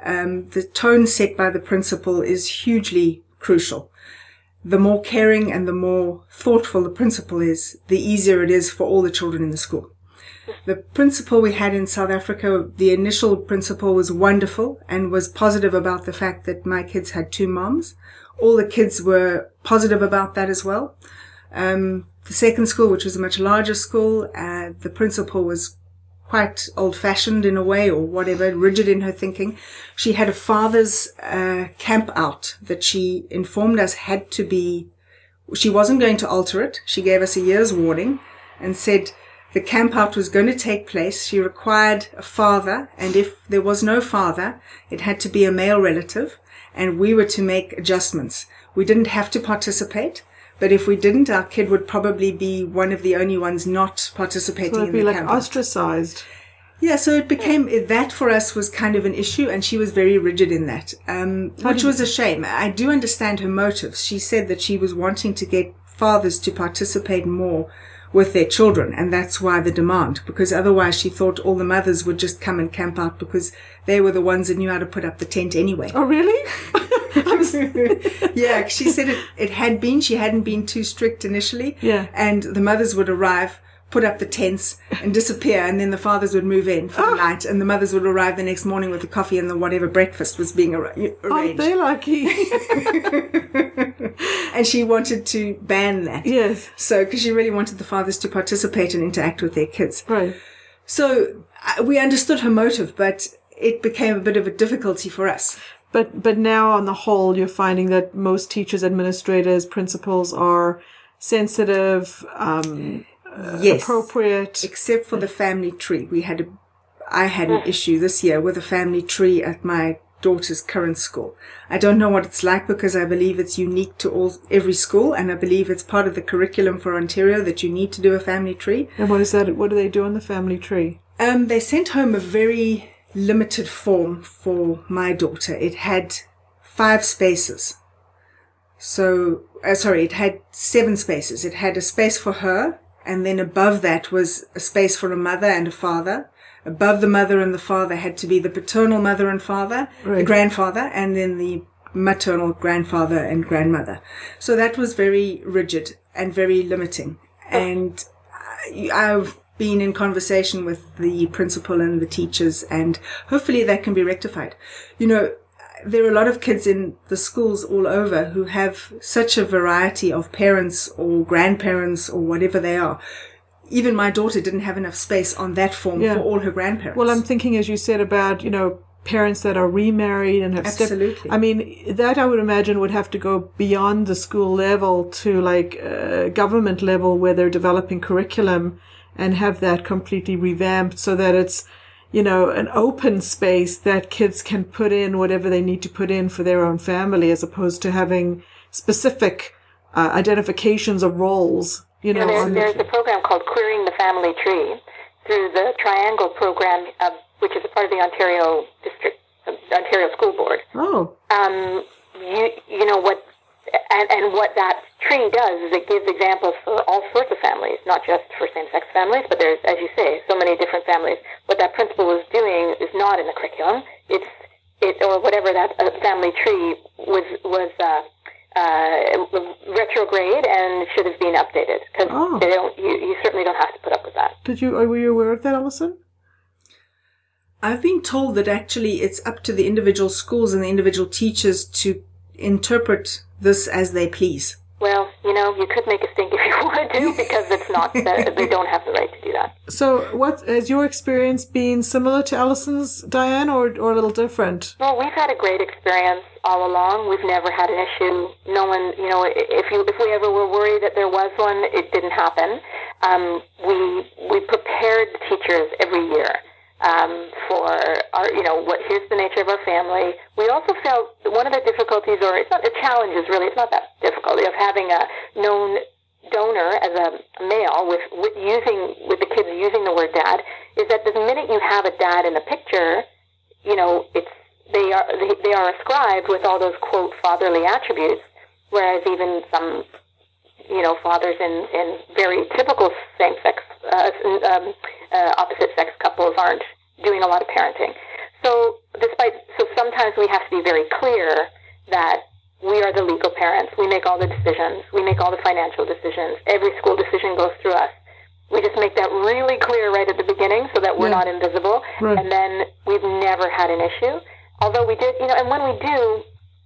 the tone set by the principal is hugely crucial. The more caring and the more thoughtful the principal is, the easier it is for all the children in the school. The principal we had in South Africa, the initial principal, was wonderful and was positive about the fact that my kids had 2 moms. All the kids were positive about that as well. The second school, which was a much larger school, the principal was quite old-fashioned in a way, or whatever, rigid in her thinking. She had a father's camp out that she informed us had to be, she wasn't going to alter it. She gave us a year's warning and said the camp out was going to take place. She required a father, and if there was no father, it had to be a male relative, and we were to make adjustments. We didn't have to participate, but if we didn't, our kid would probably be one of the only ones not participating in the camp. So it'd be like ostracized. Yeah, so it became, that for us was kind of an issue, and she was very rigid in that, which was a shame. I do understand her motives. She said that she was wanting to get fathers to participate more with their children, and that's why the demand, because otherwise she thought all the mothers would just come and camp out because they were the ones that knew how to put up the tent anyway. Oh, really? Yeah, she said she hadn't been too strict initially. Yeah. And the mothers would arrive, put up the tents and disappear, and then the fathers would move in for the night, and the mothers would arrive the next morning with the coffee and the whatever breakfast was being arranged. Aren't they lucky? And she wanted to ban that. Yes. So, because she really wanted the fathers to participate and interact with their kids. Right. So, we understood her motive, but it became a bit of a difficulty for us. But now, on the whole, you're finding that most teachers, administrators, principals are sensitive, yes, appropriate, except for the family tree. I had an issue this year with a family tree at my daughter's current school. I don't know what it's like because I believe it's unique to every school, and I believe it's part of the curriculum for Ontario that you need to do a family tree. And what is that? What do they do on the family tree? They sent home a very limited form for my daughter. It had 5 spaces. So, it had 7 spaces. It had a space for her, and then above that was a space for a mother and a father. Above the mother and the father had to be the paternal mother and father, Right. the grandfather, and then the maternal grandfather and grandmother. So that was very rigid and very limiting. And I've been in conversation with the principal and the teachers, and hopefully that can be rectified. You know, there are a lot of kids in the schools all over who have such a variety of parents or grandparents or whatever they are. Even my daughter didn't have enough space on that form Yeah. for all her grandparents. Well, I'm thinking, as you said, about, parents that are remarried and have Absolutely. I mean, that I would imagine would have to go beyond the school level to government level, where they're developing curriculum and have that completely revamped so that it's, an open space that kids can put in whatever they need to put in for their own family, as opposed to having specific identifications of roles. There's a program called Queering the Family Tree through the Triangle program, which is a part of the Ontario School Board. Oh. What that tree does is it gives examples for all sorts of families, not just for same-sex families, but there's, as you say, so many different families. What that principal was doing is not in the curriculum. Or whatever that family tree was retrograde and should have been updated, because you certainly don't have to put up with that. Were you aware of that, Alison? I've been told that actually it's up to the individual schools and the individual teachers to interpret this as they please. Well, you could make a stink if you wanted to, because it's not, they don't have the right to do that. So what has your experience been similar to Alison's, Diane, or a little different? Well, we've had a great experience all along. We've never had an issue. No one, if we ever were worried that there was one, it didn't happen. We prepared teachers every year for our, here's the nature of our family. We also felt that one of the difficulties, or it's not the challenges really, it's not that difficulty of having a known donor as a male with the kids using the word dad, is that the minute you have a dad in the picture, they are ascribed with all those quote fatherly attributes, whereas even some fathers in very typical same-sex, opposite-sex couples aren't doing a lot of parenting. So sometimes we have to be very clear that we are the legal parents. We make all the decisions. We make all the financial decisions. Every school decision goes through us. We just make that really clear right at the beginning so that we're not invisible. Right. And then we've never had an issue. Although we did, and when we do,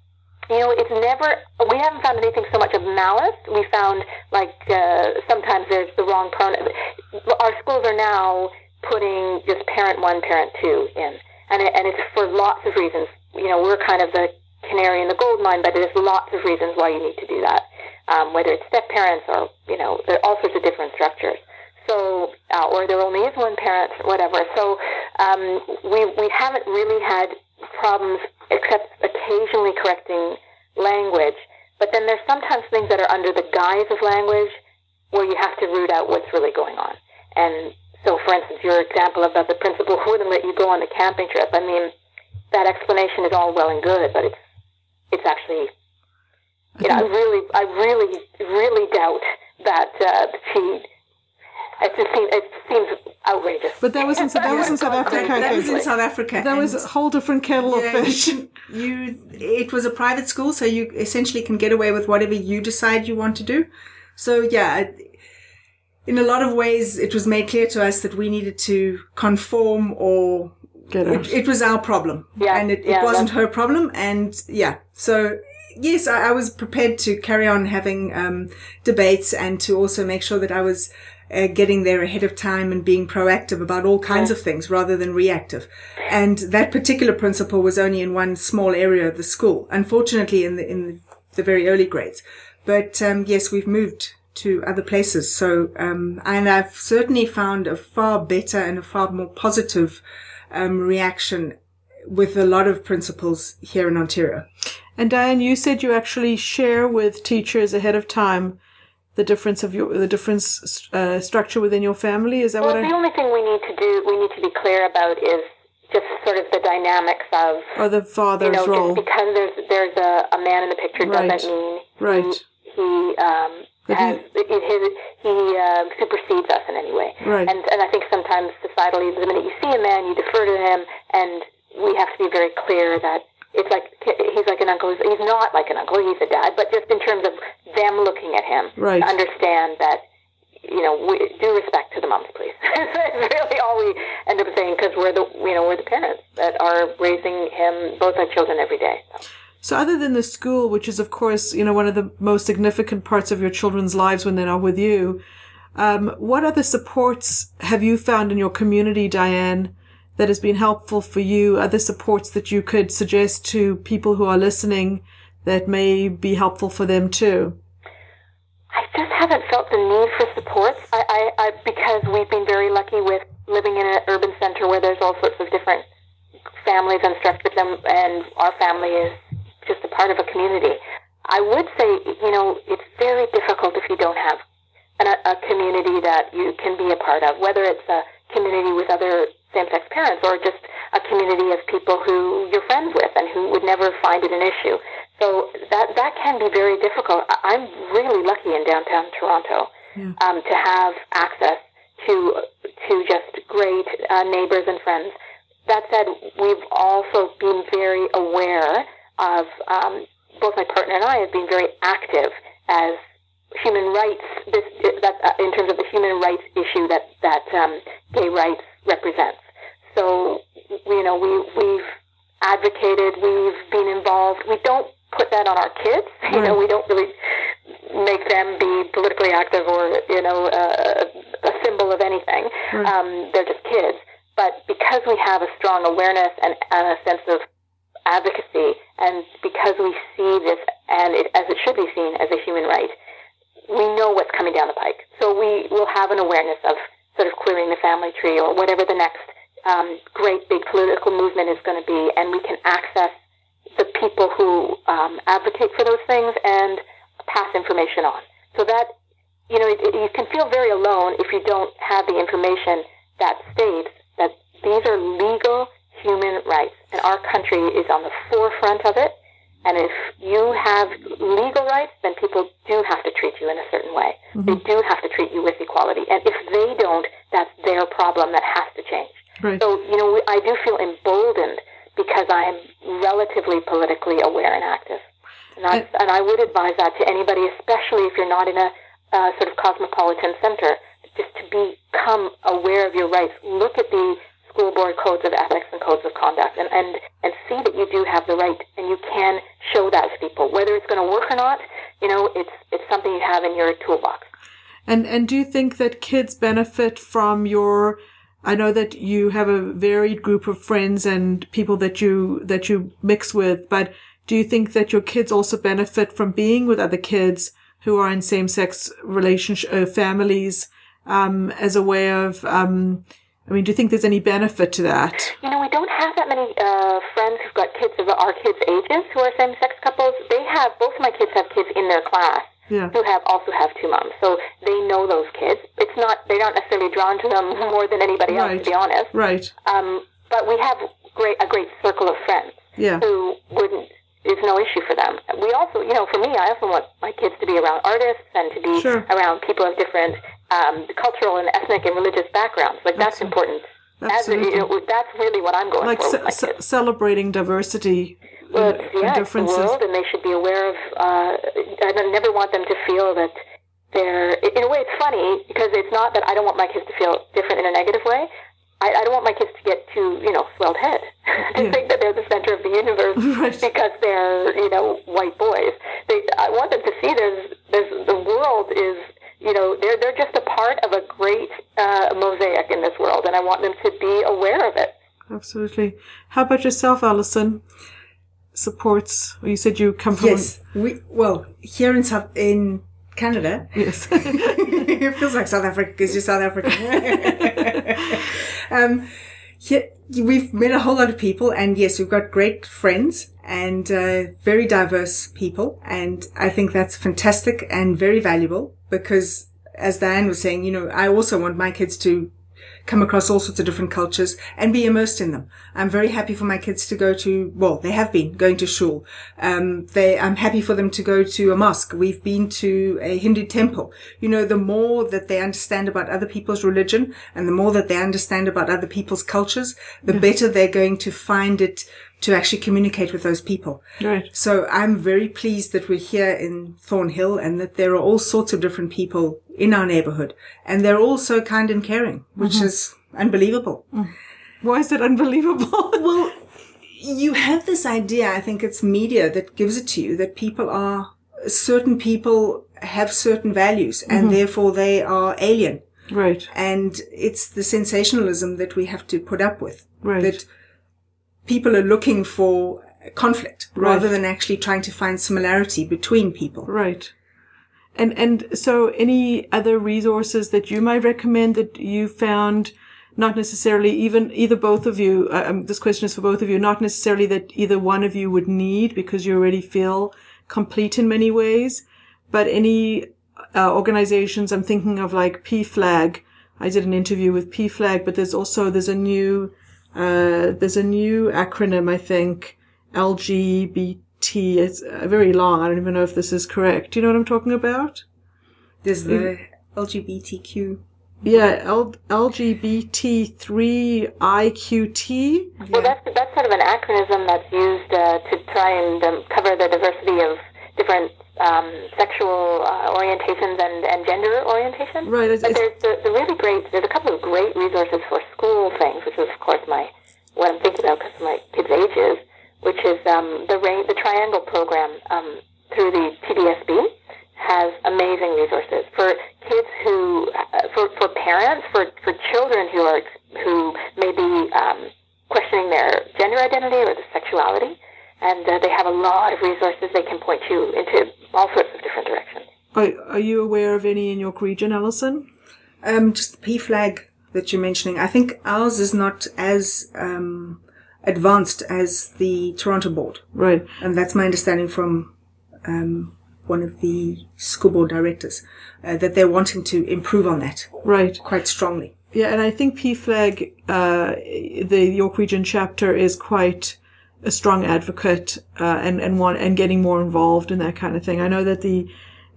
we haven't found anything so much of malice. We found, sometimes there's the wrong pronoun. Our schools are now putting just parent 1, parent 2 in. And it's for lots of reasons. We're kind of the canary in the gold mine, but there's lots of reasons why you need to do that. Whether it's step parents or, there are all sorts of different structures. So, or there only is one parent, whatever. So, we haven't really had problems except occasionally correcting language. But then there's sometimes things that are under the guise of language where you have to root out what's really going on. And so, for instance, your example about the principal who wouldn't let you go on the camping trip, I mean, that explanation is all well and good, but it's actually, I really doubt that she. It seems outrageous. But that was in South Africa. That was in South Africa. That was a whole different kettle of fish. It was a private school, so you essentially can get away with whatever you decide you want to do. So in a lot of ways, it was made clear to us that we needed to conform or it was our problem. Yeah, and it wasn't her problem. And so yes, I was prepared to carry on having debates and to also make sure that I was getting there ahead of time and being proactive about all kinds of things rather than reactive. And that particular principal was only in one small area of the school, unfortunately in the very early grades. But yes, we've moved to other places. So, and I've certainly found a far better and a far more positive reaction with a lot of principals here in Ontario. And Diane, you said you actually share with teachers ahead of time the difference structure within your family. Is that the only thing we need to be clear about is just sort of the dynamics of, or the father's role. Just because there's a man in the picture doesn't mean he supersedes us in any way. Right. And I think sometimes societally, the minute you see a man, you defer to him, and we have to be very clear that it's like he's like an uncle. He's not like an uncle. He's a dad. But just in terms of them looking at him, right. to understand that, we do respect to the moms, please. It's really all we end up saying, because we're the parents that are raising both our children every day. So other than the school, which is, of course, one of the most significant parts of your children's lives when they're not with you, what other supports have you found in your community, Diane, that has been helpful for you? Other supports that you could suggest to people who are listening that may be helpful for them too? I just haven't felt the need for supports. I because we've been very lucky with living in an urban center where there's all sorts of different families and structures, and our family is just a part of a community. I would say, it's very difficult if you don't have a community that you can be a part of, whether it's a community with other same-sex parents or just a community of people who you're friends with and who would never find it an issue. So that can be very difficult. I'm really lucky in downtown Toronto to have access to just great neighbors and friends. That said, we've also been very aware of, both my partner and I have been very active as human rights, in terms of the human rights issue that gay rights represents. So, we've advocated, we've been involved. We don't put that on our kids. Right. We don't really make them be politically active or, a symbol of anything. Right. They're just kids. But because we have a strong awareness and a sense of advocacy, and because we see this as it should be seen as a human right, we know what's coming down the pike. So we will have an awareness of sort of clearing the family tree or whatever the next great big political movement is going to be, and we can access the people who advocate for those things and pass information on. So that, you can feel very alone if you don't have the information that states that these are legal human rights, and our country is on the forefront of it. And if you have legal rights, then people do have to treat you in a certain way. Mm-hmm. They do have to treat you with equality. And if they don't, that's their problem that has to change. Right. So, I do feel emboldened because I'm relatively politically aware and active. And I would advise that to anybody, especially if you're not in a sort of cosmopolitan center, just to become aware of your rights. Look at the school board codes of ethics and codes of conduct and see that you do have the right, and you can show that to people. Whether it's going to work or not, it's something you have in your toolbox. And do you think that kids benefit from I know that you have a varied group of friends and people that you mix with, but do you think that your kids also benefit from being with other kids who are in same-sex families, as a way of, do you think there's any benefit to that? We don't have that many friends who've got kids of our kids' ages who are same-sex couples. Both of my kids have kids in their class who also have two moms, so they know those kids. They're not necessarily drawn to them more than anybody else, to be honest. Right. But we have a great circle of friends who it's no issue for them. We also, for me, I also want my kids to be around artists and to be around people of different cultural and ethnic and religious backgrounds. That's important. Absolutely. That's really what I'm going for with my kids. Celebrating diversity. It's the world, and they should be aware of. I never want them to feel that they're. In a way, it's funny because it's not that I don't want my kids to feel different in a negative way. I don't want my kids to get too, swelled head to think that they're the center of the universe because they're, white boys. I want them to see the world is, they're just a part of a great mosaic in this world, and I want them to be aware of it. Absolutely. How about yourself, Alison? Supports? You said you come from... Yes. Here in Canada. Yes. It feels like South Africa because you're South African. We've met a whole lot of people, and yes, we've got great friends and very diverse people, and I think that's fantastic and very valuable because, as Diane was saying, I also want my kids to come across all sorts of different cultures and be immersed in them. I'm very happy for my kids to go to, well, they have been going to shul. I'm happy for them to go to a mosque. We've been to a Hindu temple. You know, the more that they understand about other people's religion and the more that they understand about other people's cultures, the better they're going to find it to actually communicate with those people. Right. So I'm very pleased that we're here in Thornhill and that there are all sorts of different people in our neighborhood. And they're all so kind and caring, which is unbelievable. Why is it unbelievable? Well, you have this idea, I think it's media that gives it to you, that certain people have certain values and therefore they are alien. Right. And it's the sensationalism that we have to put up with. Right. That people are looking for conflict rather than actually trying to find similarity between people. Right. And so any other resources that you might recommend that you found, not necessarily either both of you, this question is for both of you, not necessarily that either one of you would need because you already feel complete in many ways, but any organizations, I'm thinking of like PFLAG. I did an interview with PFLAG, but there's a new acronym, I think, LGBT. It's very long. I don't even know if this is correct. Do you know what I'm talking about? There's the LGBTQ. Yeah, LGBT3IQT. Well, that's sort of an acronym that's used to try and cover the diversity of different sexual orientations and gender orientations. Right. But there's a couple of great resources for school things, which is, of course, what I'm thinking about because of my kids' ages, which is the Triangle program through the PBSB has amazing resources for kids for parents, for children who may be questioning their gender identity or their sexuality. And they have a lot of resources they can point you into all sorts of different directions. Are you aware of any in York Region, Alison? Just the PFLAG that you're mentioning. I think ours is not as advanced as the Toronto board. Right. And that's my understanding from one of the school board directors, that they're wanting to improve on that. Right. Quite strongly. Yeah, and I think PFLAG, the York Region chapter, is quite a strong advocate and getting more involved in that kind of thing. I know that the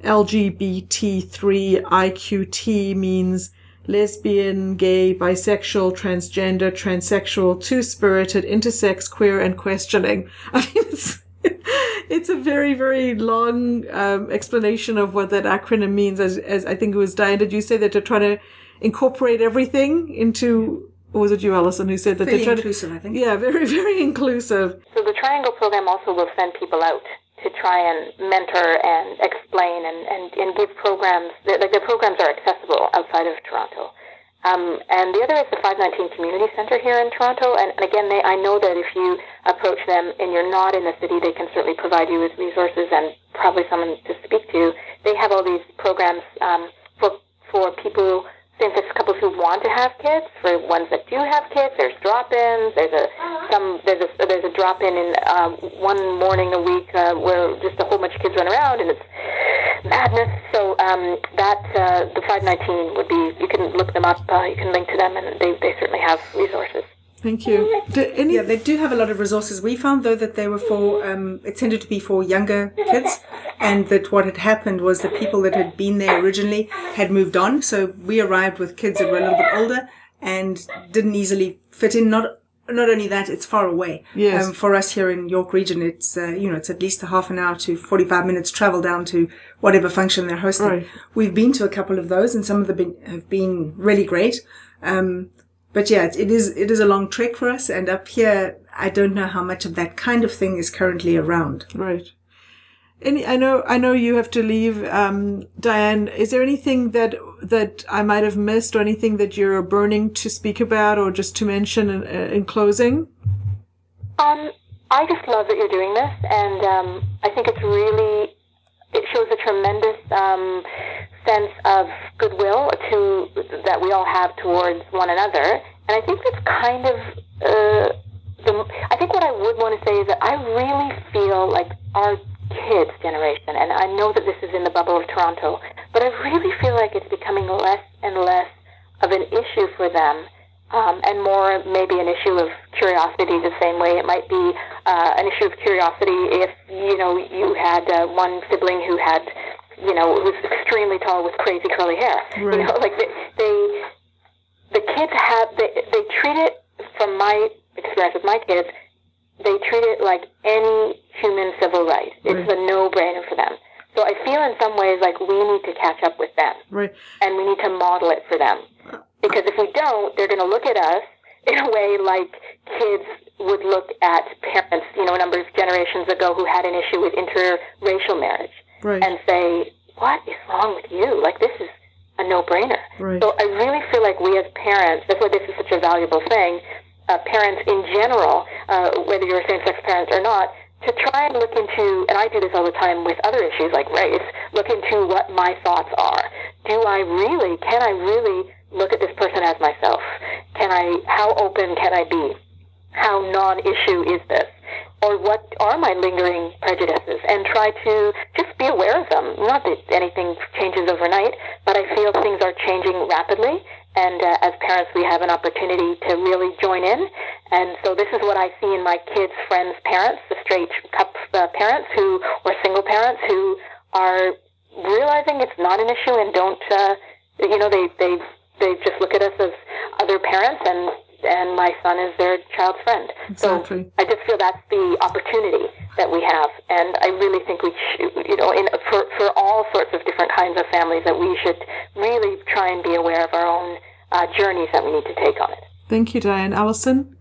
LGBT3IQT means lesbian, gay, bisexual, transgender, transsexual, two-spirited, intersex, queer, and questioning. I mean, it's a very, very long explanation of what that acronym means. As I think it was Diane, did you say that they're trying to incorporate everything into? Or was it you, Alison, who said that Very they're trying inclusive, I think. Yeah, very, very inclusive. So the Triangle program also will send people out to try and mentor and explain and give programs. Their programs are accessible outside of Toronto. And the other is the 519 Community Centre here in Toronto. And again, I know that if you approach them and you're not in the city, they can certainly provide you with resources and probably someone to speak to. They have all these programs for people, same-sex couples who want to have kids. For ones that do have kids, there's drop-ins. There's a drop-in in one morning a week where just a whole bunch of kids run around, and it's madness. So the 519 would be. You can look them up. You can link to them, and they certainly have resources. Thank you. Yeah, they do have a lot of resources. We found, though, that they were for, it tended to be for younger kids, and that what had happened was that people that had been there originally had moved on. So we arrived with kids that were a little bit older and didn't easily fit in. Not only that, it's far away. Yes. For us here in York Region, it's, it's at least a half an hour to 45 minutes travel down to whatever function they're hosting. Right. We've been to a couple of those, and some of them have been really great. But yeah, it is a long trek for us, and up here, I don't know how much of that kind of thing is currently around. Right. I know you have to leave. Diane, is there anything that I might have missed, or anything that you're burning to speak about, or just to mention in closing? I just love that you're doing this, and I think it shows a tremendous sense of goodwill that we all have towards one another. And I think that's kind of I think what I would want to say is that I really feel like our kids' generation, and I know that this is in the bubble of Toronto, but I really feel like it's becoming less and less of an issue for them and more maybe an issue of curiosity the same way it might be an issue of curiosity if, you had one sibling who had, who was extremely tall with crazy curly hair. Right. Like the kids they treat it, from my experience with my kids, they treat it like any human civil right. It's a no-brainer for them. So I feel in some ways like we need to catch up with them. Right. And we need to model it for them. Because if we don't, they're going to look at us in a way like kids would look at parents, a number of generations ago who had an issue with interracial marriage. Right. And say, what is wrong with you? Like, this is a no-brainer. Right. So I really feel like we as parents, that's why this is such a valuable thing, parents in general, whether you're a same-sex parent or not, to try and look into, and I do this all the time with other issues like race, look into what my thoughts are. Can I really look at this person as myself? How open can I be? How non-issue is this? Or what are my lingering prejudices? And try to just be aware of them. Not that anything changes overnight, but I feel things are changing rapidly. And as parents, we have an opportunity to really join in. And so this is what I see in my kids' friends' parents, the straight parents or single parents who are realizing it's not an issue and don't, they just look at us as other parents, and my son is their child's friend. Exactly. So I just feel that's the opportunity that we have, and I really think we should, for all sorts of different kinds of families, that we should really try and be aware of our own journeys that we need to take on it. Thank you, Diane. Alison?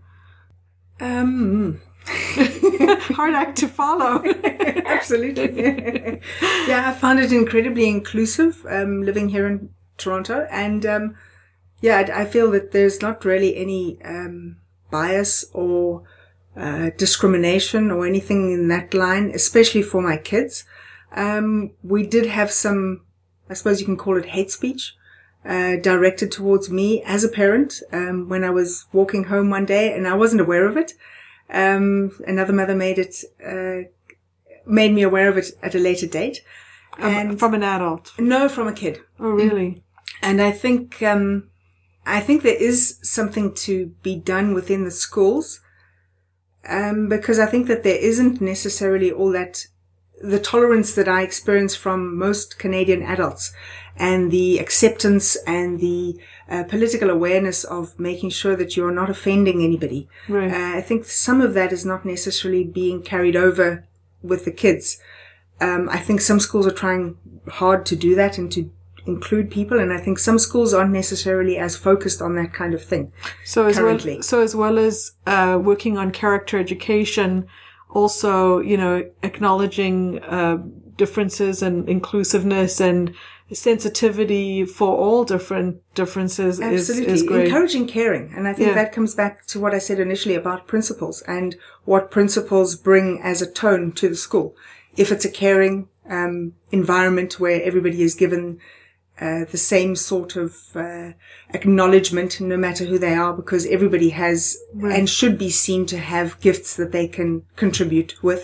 Hard act to follow. Absolutely. Yeah, I found it incredibly inclusive, living here in Toronto, and I feel that there's not really any bias or discrimination or anything in that line, especially for my kids. We did have some, I suppose you can call it hate speech, directed towards me as a parent when I was walking home one day, and I wasn't aware of it. Another mother made me aware of it at a later date. And from an adult? No, from a kid. Oh, really? And I think there is something to be done within the schools, because I think that there isn't necessarily all that, the tolerance that I experience from most Canadian adults, and the acceptance and the political awareness of making sure that you're not offending anybody. Right. I think some of that is not necessarily being carried over with the kids. I think some schools are trying hard to do that and to include people, and I think some schools aren't necessarily as focused on that kind of thing. So as well as working on character education, also, acknowledging differences and inclusiveness and sensitivity for all differences is great. Encouraging caring. And I think that comes back to what I said initially about principles and what principles bring as a tone to the school. If it's a caring environment where everybody is given the same sort of acknowledgement, no matter who they are, because everybody has and should be seen to have gifts that they can contribute with.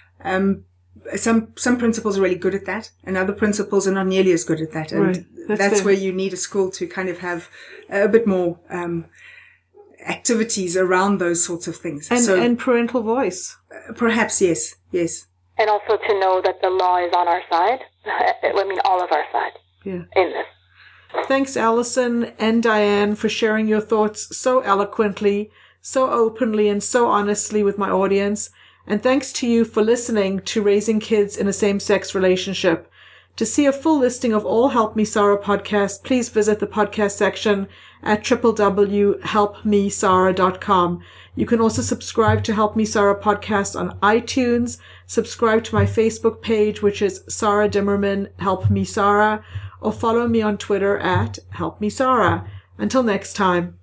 Some principals are really good at that, and other principals are not nearly as good at that. And that's where you need a school to kind of have a bit more activities around those sorts of things. And parental voice. Perhaps, yes. And also to know that the law is on our side. All of our side. In this. Thanks, Alison and Diane, for sharing your thoughts so eloquently, so openly, and so honestly with my audience. And thanks to you for listening to Raising Kids in a Same-Sex Relationship. To see a full listing of all Help Me Sarah podcasts, please visit the podcast section at www.helpmesarah.com. You can also subscribe to Help Me Sarah podcast on iTunes, subscribe to my Facebook page, which is Sarah Dimmerman, Help Me Sarah, or follow me on Twitter at Help Me Sarah. Until next time.